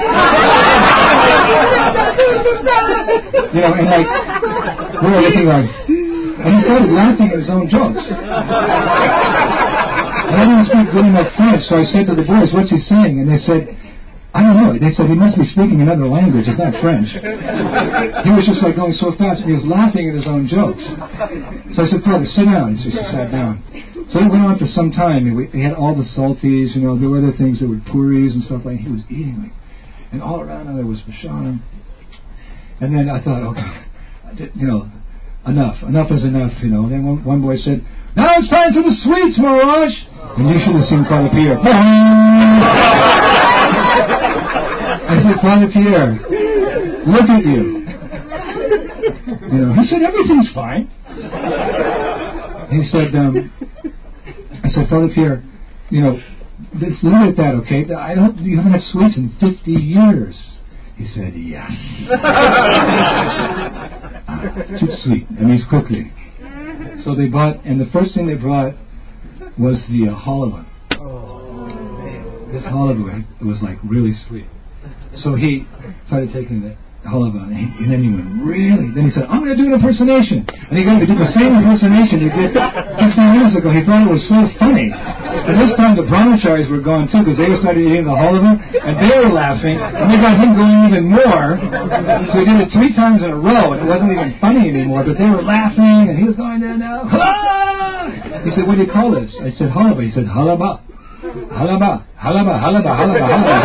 and like, we were looking like, and he started laughing at his own jokes. And I didn't speak good enough French, so I said to the boys, what's he saying? And they said, I don't know. They said he must be speaking another language, if not French. He was just like going so fast, and he was laughing at his own jokes. So I said, Father, sit down. So he sat down. So it went on for some time. And we, we had all the salties, you know, there were other things that were puris and stuff like that. He was eating like, and all around him there was Prashadam. And then I thought, okay, you know, enough. Enough is enough, you know. Then one, one boy said, now it's time for the sweets, Maharaj. And you should have seen Father Pierre. I said, Father Pierre, look at you. You know, he said, everything's fine. He said, um, I said, Father Pierre, you know, let's leave it at that, okay? I don't. You haven't had sweets in fifty years. He said, yes. uh, too sweet. That means quickly. So they bought, and the first thing they brought was the uh, halava. This halava, it was like really sweet. So he started taking the halava, and, he, and then he went, really? Then he said, I'm going to do an impersonation. And he, got, he did the same impersonation he did fifteen minutes ago. He thought it was so funny. And this time the brahmacharis were gone too, because they started eating the halava, and they were laughing, and they got him going even more. So he did it three times in a row, and it wasn't even funny anymore, but they were laughing, and he was going there now. Ah! He said, what do you call this? I said, halava. He said, halaba. Halaba, halaba, halaba, halaba, halaba.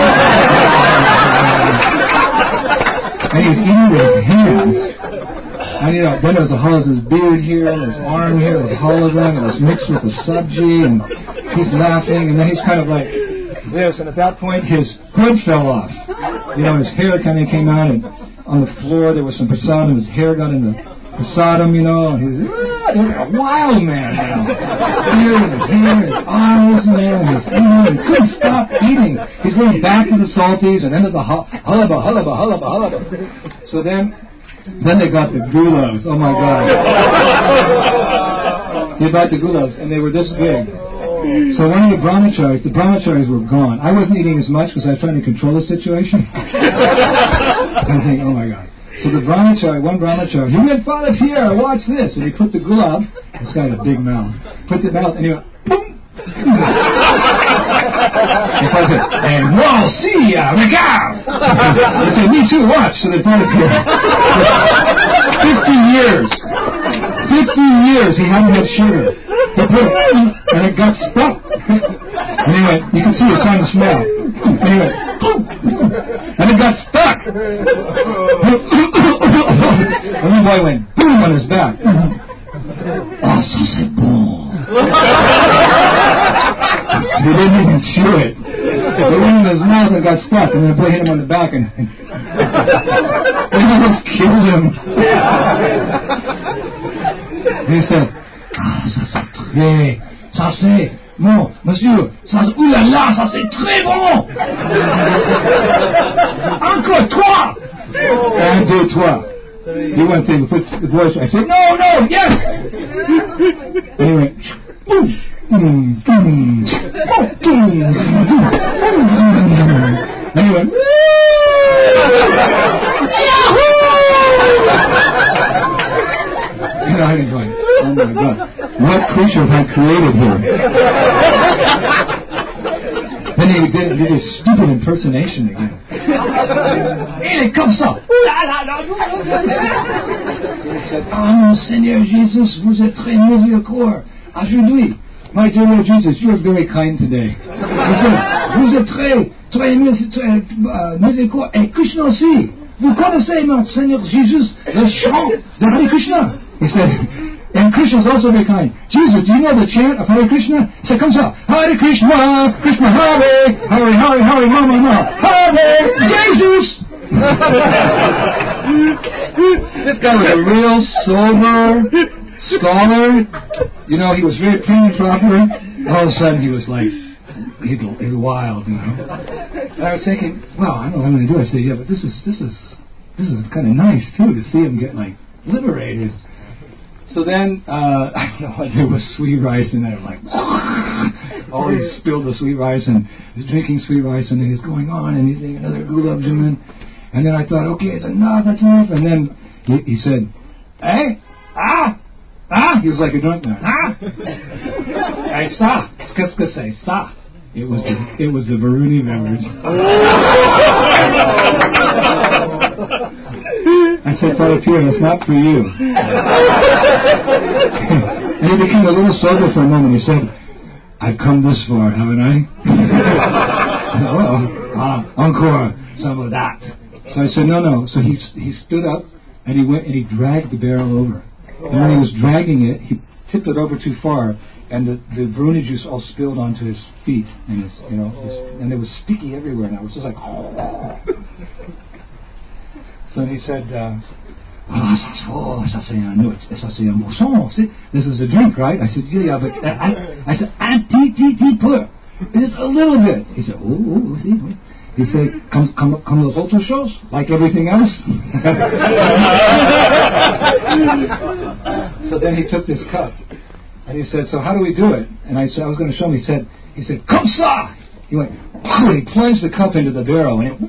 And he was eating with his hands. And you know, then there was a halava in his beard here, and his arm here, was halava, and it was mixed with the sabji, and he's laughing, and then he's kind of like this, and at that point his hood fell off. You know, his hair kind of came out, and on the floor there was some prasadam, his hair got in the prasadam, you know, and he was, ah, he was a wild man now. Here, and his hair, his eyes, man, and his eating, and he couldn't stop eating. He's going back to the salties, and then to the halaba, halaba, halaba, halaba. So then, then they got the gulavs. Oh my God. They got the gulavs, and they were this big. So one of the brahmacharis, the brahmacharis were gone. I wasn't eating as much because I was trying to control the situation. I'm thinking, oh my God. So the brahmachari, one brahmachari, he went, Father Pierre, watch this. And he put the gulab, this guy had a big mouth, put the mouth, and he went, boom. And wow, see ya, regarde. He said, me too, watch. So they Father Pierre. Fifty years. Fifty years he hadn't had sugar. He put it, and it got stuck. And he went, you can see his tongue smell. And he went, and it got stuck. And the boy went boom on his back. Oh, ça c'est bon. He didn't even chew it. It went in his mouth and got stuck, and then they hit him on the back, and they almost killed him. He said, ah, ça c'est très, ça c'est bon, monsieur, ça, oulala, ça c'est très bon. Encore toi. Un, deux, trois. He went in and put the voice. I said, no, no, yes. And he went, boom, boom, boom, boom, and he went, Yahoo! You know, I was going, oh my God, what creature have I created here? Then he did, did his stupid impersonation again. Et comme ça. Ah, mon Seigneur Jesus, vous êtes très miséricordieux. Aujourd'hui, my dear Lord Jesus, you are very kind today. He said, vous êtes très, très miséricordieux. Et Krishna aussi. Vous connaissez, mon Seigneur Jesus, le chant de Hare Krishna. He said, and Krishna is also very kind. Jesus, do you know the chant of Hare Krishna? He said, come on. Hare Krishna, Krishna Hare, Hare Hare Hare Mama Mama, Hare Jesus. This guy was a real sober scholar. You know, he was very prim and proper. All of a sudden, he was like, he was wild, you know. And I was thinking, well, I don't know what I'm going to do. I said, yeah, but this is, this is, this is kind of nice, too, to see him get, like, liberated. So then, uh, I don't know, there was sweet rice in there, like, oh, he spilled the sweet rice, and he's drinking sweet rice, and then he's going on, and he's eating another gulab jamun. And then I thought, okay, it's enough, that's enough. And then he, he said, hey, ah, ah, he was like a drunk man, ah, hey, sa, qu'est-ce que c'est, sa. It was the, it was the Varuni members. I said, Father Pierre, it's not for you. And he became a little sober for a moment. He said, I've come this far, haven't I? Oh, ah, encore some of that. So I said, no, no. So he he stood up and he went and he dragged the barrel over. And when he was dragging it, he tipped it over too far, and the, the Varuni juice all spilled onto his feet, and his, you know, his, and it was sticky everywhere. Now it was just like. So he said, uh, oh, ça c'est un autre, ça c'est un boisson. This is a drink, right? I said, yeah, yeah, but I, I said, un petit, petit, petit peu. Just a little little bit. He said, oh, oh, see. He said, come, come, come to the photo shows, like everything else. So then he took this cup, and he said, so how do we do it? And I said, I was going to show him. He said, he said, come sa! He went, and he plunged the cup into the barrel, and it,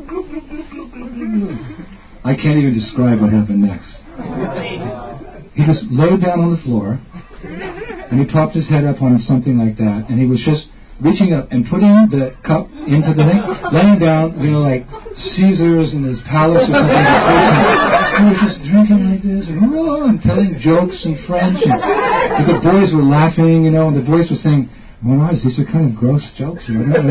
I can't even describe what happened next. He just laid down on the floor, and he propped his head up on something like that, and he was just reaching up and putting the cup into the thing, laying down, you know, like Caesar's in his palace or something. He was just drinking like this, and, oh, and telling jokes in French, and, and the boys were laughing, you know, and the boys were saying, Maharaj, these are kind of gross jokes. You know?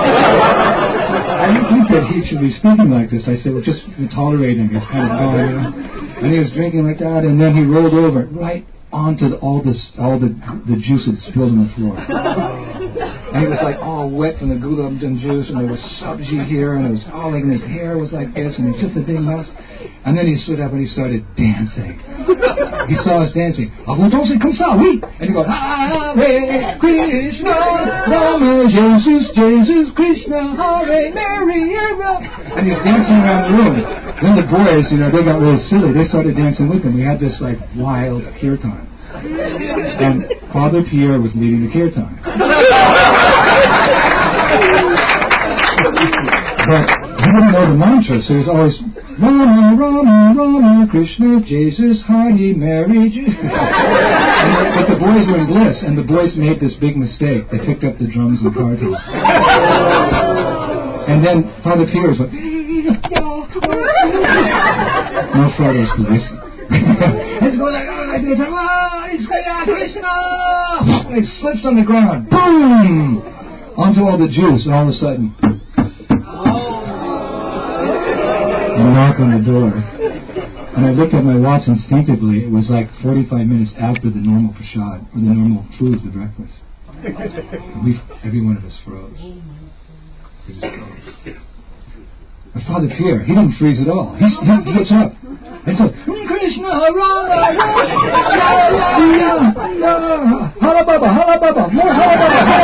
I don't think that he should be speaking like this. I said, well, just tolerate him. He's kind of gone, you know. And he was drinking like that, and then he rolled over right onto the, all this, all the the juice had spilled on the floor. And he was like all wet from the gulab juice, and there was sabji here, and it was all like, and his hair was like this, and it was just a big mess. And then he stood up and he started dancing. He saw us dancing. Ah, vous dansez comme ça, oui. And he goes, Hare Krishna, Rama, Jesus, Jesus, Krishna, Hare Mary, Hare. And he's dancing around the room. Then the boys, you know, they got really silly. They started dancing with him. We had this like wild kirtan. And Father Pierre was leading the kirtan. But he didn't know the mantra, so he was always Rama, Rama, Rama, Krishna, Jesus, Hare, Mary, Jesus. But the boys were in bliss, and the boys made this big mistake. They picked up the drums and kartals. And then Father Pierre was like, no photos, please. He's going like, oh, like this, oh, he's going, Krishna! And he slips on the ground, boom! Onto all the juice, and all of a sudden, a knock on the door. And I looked at my watch instinctively. It was like forty-five minutes after the normal prasad, or the normal food, the breakfast. And we, every one of us froze. We just froze. And Father Pierre, he didn't freeze at all. He, he, he gets up and said, Krishna, Rama, Hala Baba, Hala Baba, more Hala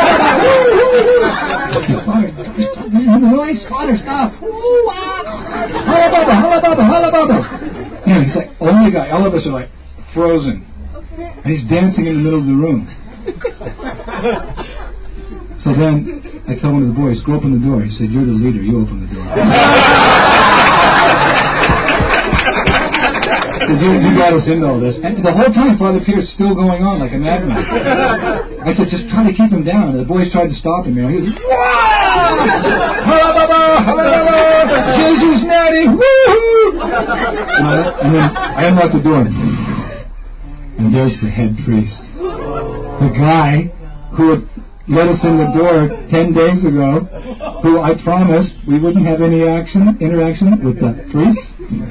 Baba. Noise, Father, stop. Hala Baba, Hala Baba, Hala Baba. You know, he's like, oh my God, all of us are like frozen. And he's dancing in the middle of the room. So then I told one of the boys, go open the door. He said, you're the leader, you open the door. you, you got us into all this. And the whole time Father Pierre's still going on like a madman. I said, just try to keep him down. And the boys tried to stop him. You know, he was, Jesus, Natty, woo-hoo! And then I unlocked the door. And there's the head priest. The guy who had let us in the door ten days ago, who I promised we wouldn't have any action, interaction with the priest.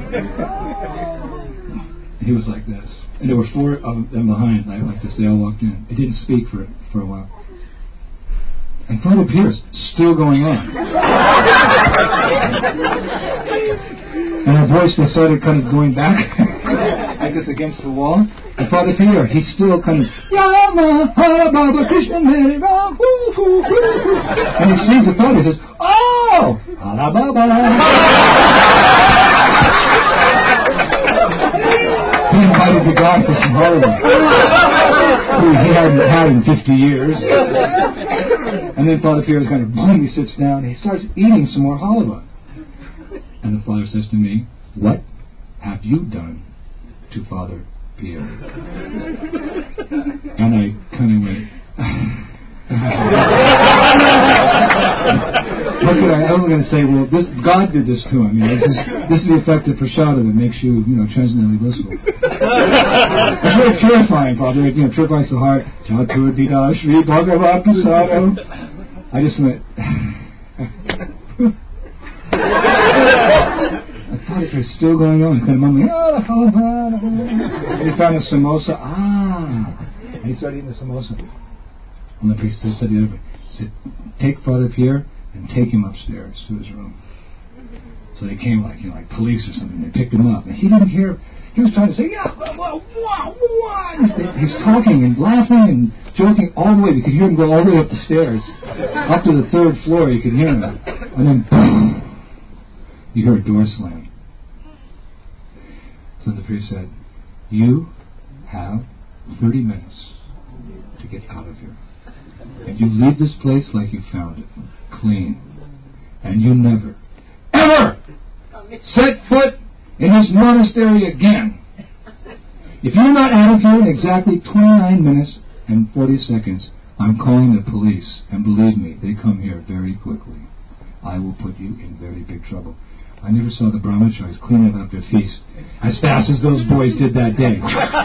He was like this. And there were four of them behind, like, like this. They all walked in. They didn't speak for for a while. And Father Pierre's still going on. And our voice they started kind of going back, like this against the wall. And Father Pierre, he's still kind of, Rama, Hara Baba, Krishna, Mary, Ram, hoo, hoo, hoo. And he sees the Father, he says, oh, Hara Baba. He invited the guy for some holiday, who he hadn't had in fifty years. And then Father Pierre kind of, boom, he sits down, and he starts eating some more halva. And the Father says to me, what have you done to Father Pierre? And I kind of went, what could I, I was going to say, well, this, God did this to him. You know, this, is, this is the effect of prasada that makes you, you know, transcendently blissful. It's very purifying, Father. It, you know, purifies the heart. Chatur Dida Shri Bhagavat Prasada. I just went, I thought it was still going on. He's kind of mumbling, oh, he found a samosa. Ah. And he started eating the samosa. And the priest said to the other, he said, take Father Pierre and take him upstairs to his room. So they came like, you know, like police or something. They picked him up. And he didn't hear, he was trying to say, yeah, wah, wah, wah, wah. He's talking and laughing and joking all the way. You could hear him go all the way up the stairs. Up to the third floor, you could hear him. And then, boom, you heard a door slam. So the priest said, you have thirty minutes to get out of here. And you leave this place like you found it, clean. And you never, ever set foot in this monastery again. If you're not out of here in exactly twenty-nine minutes and forty seconds, I'm calling the police. And believe me, they come here very quickly. I will put you in very big trouble. I never saw the brahmacharis clean up after feast as fast as those boys did that day.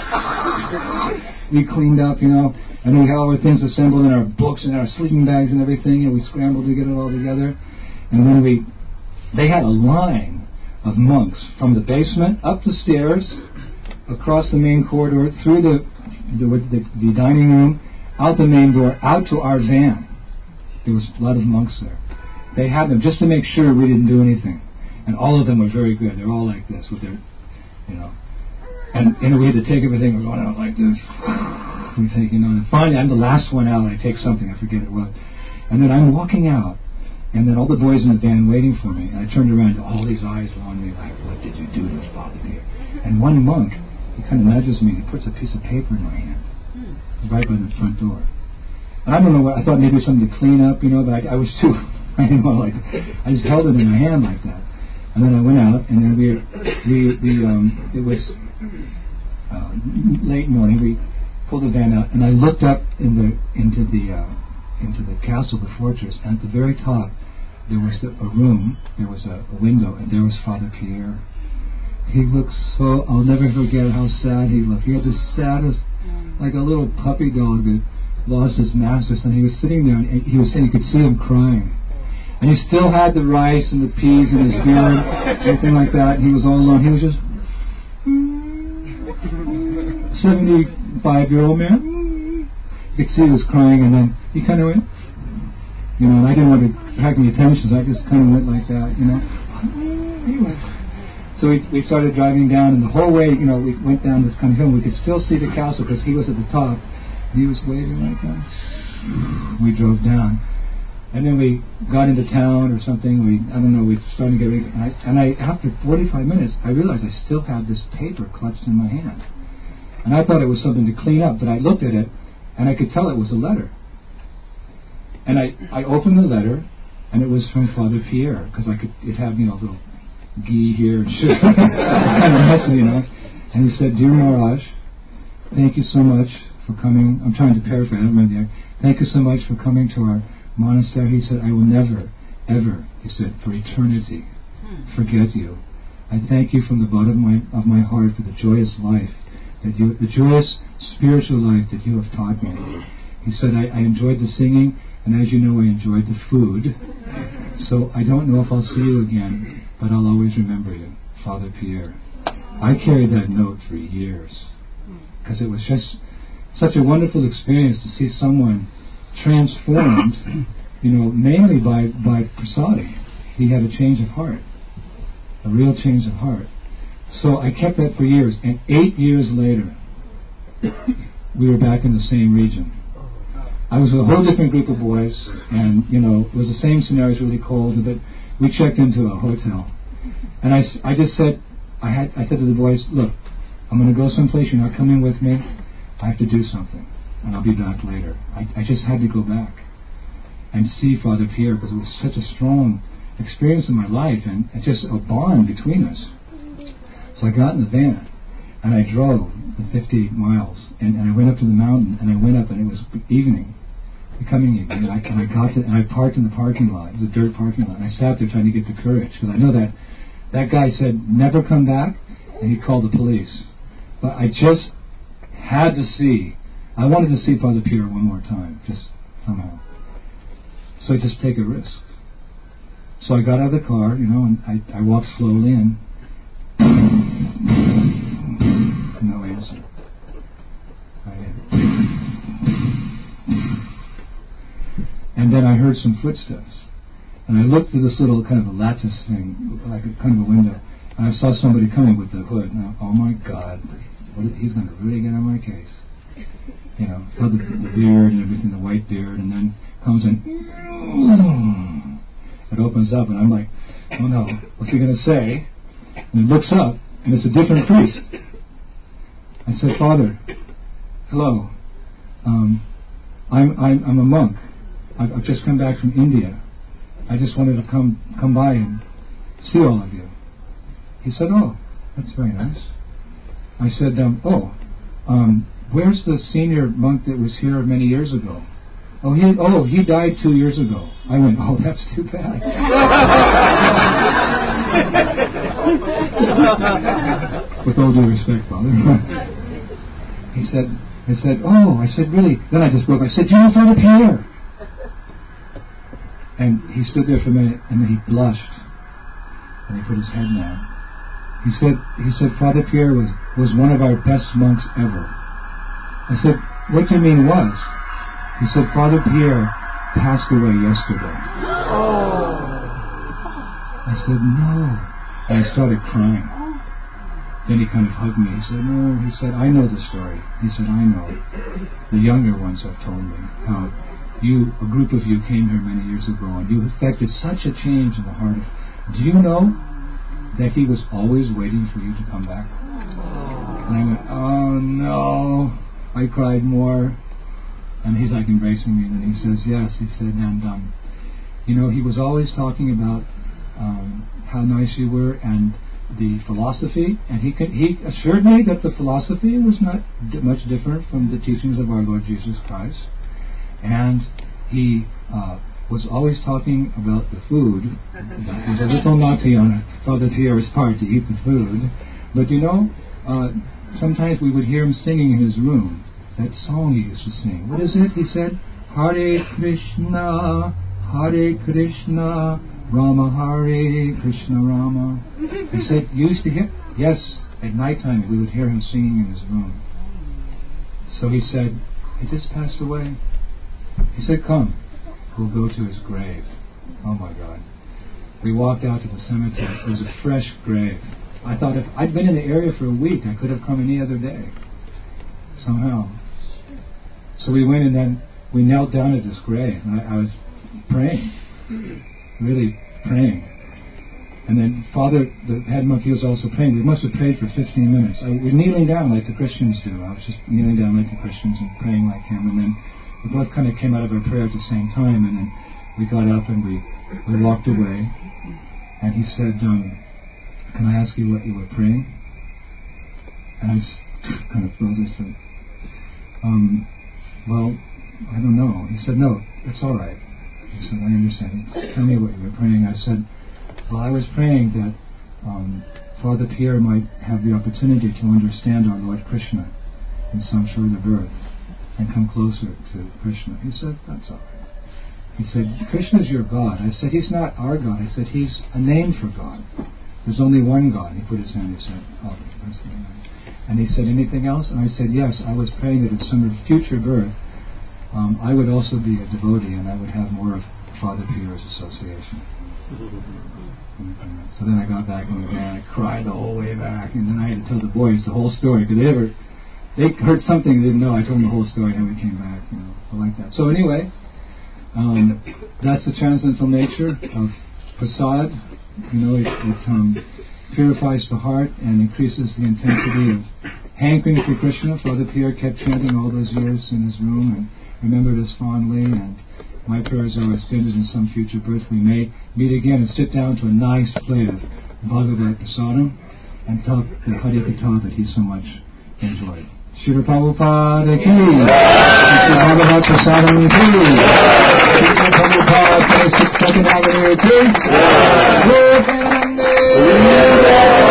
We cleaned up, you know, and we had all our things assembled in our books and our sleeping bags and everything, and we scrambled to get it all together. And then we, they had a line of monks from the basement, up the stairs, across the main corridor, through the the, the the dining room, out the main door, out to our van. There was a lot of monks there. They had them just to make sure we didn't do anything. And all of them were very good. They're all like this with their, you know. And, and we had to take everything. We're going out like this. We're taking on. And finally, I'm the last one out. I take something. I forget it what. And then I'm walking out. And then all the boys in the van waiting for me. And I turned around and all these eyes were on me like, what did you do to Father Pierre? And one monk, he kind of nudges me. He puts a piece of paper in my hand. Right by the front door. And I don't know what, I thought maybe something to clean up, you know, but I, I was too, I didn't know, like, I just held it in my hand like that. And then I went out, and then we, we, we um, it was uh, late morning. We pulled the van out, and I looked up in the into the uh, into the castle, the fortress, and at the very top there was a room, there was a, a window, and there was Father Pierre. He looked so, I'll never forget how sad he looked. He had the saddest, like a little puppy dog that lost his master, and he was sitting there, and he was saying you could see him crying. And he still had the rice and the peas in his beard, everything like that. And he was all alone. He was just seventy-five-year-old man. You could see he was crying, and then he kind of went, you know. And I didn't want to attract any attention, so I just kind of went like that, you know. Anyway, so we we started driving down, and the whole way, you know, we went down this kind of hill. And we could still see the castle because he was at the top. And he was waving like that. We drove down. And then we got into town or something. We, I don't know, we started to get ready. And I, and I, after forty-five minutes, I realized I still had this paper clutched in my hand. And I thought it was something to clean up, but I looked at it, and I could tell it was a letter. And I, I opened the letter, and it was from Father Pierre, because I could, it had, you know, a little ghee here and shit. Kind of messy, you know. And he said, Dear Maharaj, thank you so much for coming. I'm trying to paraphrase, I don't remember the act. Thank you so much for coming to our monastery. He said, I will never, ever, he said, for eternity, forget you. I thank you from the bottom of my of my heart for the joyous life, that you, the joyous spiritual life that you have taught me. He said, I, I enjoyed the singing, and as you know, I enjoyed the food. So I don't know if I'll see you again, but I'll always remember you, Father Pierre. I carried that note for years, because it was just such a wonderful experience to see someone transformed, you know, mainly by, by prasadi. He had a change of heart, a real change of heart. So I kept that for years, and eight years later, we were back in the same region. I was with a whole different group of boys, and, you know, it was the same scenario. It was really cold, but we checked into a hotel. And I, I just said, I had, I said to the boys, look, I'm going to go someplace, you're not coming with me, I have to do something. And I'll be back later. I, I just had to go back and see Father Pierre, because it was such a strong experience in my life, and it's just a bond between us. So I got in the van, and I drove the fifty miles, and, and I went up to the mountain, and I went up, and it was evening, becoming evening, and I, and I got to, and I parked in the parking lot. It was a dirt parking lot, and I sat there trying to get the courage, because I know that that guy said, never come back, and he called the police. But I just had to see, I wanted to see Father Pierre one more time, just somehow. So I just take a risk. So I got out of the car, you know, and I, I walked slowly, and no answer. I, and then I heard some footsteps. And I looked through this little kind of a lattice thing, like a kind of a window, And I saw somebody coming with the hood. Now, oh my God, what is, he's going to really get on my case. You know, saw the, the beard and everything, the white beard, and then comes in. It opens up, and I'm like, oh no, what's he going to say? And he looks up, and it's a different priest. I said, Father, hello. Um, I'm, I'm I'm a monk. I've, I've just come back from India. I just wanted to come come by and see all of you. He said, oh, that's very nice. I said, um, oh, um, where's the senior monk that was here many years ago? Oh, he oh he died two years ago. I went, oh, that's too bad. With all due respect, Father. He said, I said, oh, I said, really? Then I just broke. I said, do you know Father Pierre? And he stood there for a minute, and then he blushed, and he put his head down. He said, he said, Father Pierre was, was one of our best monks ever. I said, what do you mean was? He said, Father Pierre passed away yesterday. Oh. I said, no. And I started crying. Then he kind of hugged me. He said, no. He said, I know the story. He said, I know. The younger ones have told me how you, a group of you came here many years ago, and you effected such a change in the heart of... Do you know that he was always waiting for you to come back? And I went, oh no. I cried more. And he's like embracing me, and then he says, yes. He said, and um, you know, he was always talking about um, how nice you were and the philosophy, and he could, he assured me that the philosophy was not d- much different from the teachings of our Lord Jesus Christ. And he uh, was always talking about the food. That was a little naughty on Father Pierre's part to eat the food. But you know, uh, sometimes we would hear him singing in his room. That song he used to sing. What is it? He said, Hare Krishna, Hare Krishna, Rama Hare, Krishna Rama. He said, you used to hear? Yes, at nighttime we would hear him singing in his room. So he said, he just passed away. He said, come, we'll go to his grave. Oh my God. We walked out to the cemetery. It was a fresh grave. I thought if I'd been in the area for a week, I could have come any other day. Somehow. So we went, and then we knelt down at this grave, and I, I was praying. Really praying. And then Father, the head monk, he was also praying. We must have prayed for fifteen minutes. I, we were kneeling down like the Christians do. I was just kneeling down like the Christians and praying like him. And then we both kind of came out of our prayer at the same time. And then we got up and we, we walked away. And he said, um, can I ask you what you were praying? And I just kind of froze. I said, um, well, I don't know. He said, no, it's all right. He said, I understand. Tell me what you were praying. I said, well, I was praying that um, Father Pierre might have the opportunity to understand our Lord Krishna in some further birth and come closer to Krishna. He said, that's all right. He said, Krishna's your God. I said, he's not our God. I said, he's a name for God. There's only one God. He put his hand, he said, oh, that's the name. And he said, anything else? And I said, yes, I was praying that in some future birth, um, I would also be a devotee and I would have more of Father Pierre's association. So then I got back on the van, I cried the whole way back, and then I had to tell the boys the whole story, because they ever, they heard something they didn't know. I told them the whole story, and we came back, you know, like that. So anyway, um, that's the transcendental nature of prasad. You know, it, it um, purifies the heart and increases the intensity of hankering for Krishna. Father Pierre kept chanting all those years in his room and remembered us fondly, and my prayers are extended in some future birth we may meet again and sit down to a nice plate of Bhagavad Prasadam and talk the Hari Katha that he so much enjoyed. Srila Prabhupada ki, Bhagavad Prasadam ki, Srila Prabhupada ki, Second Avenue ki,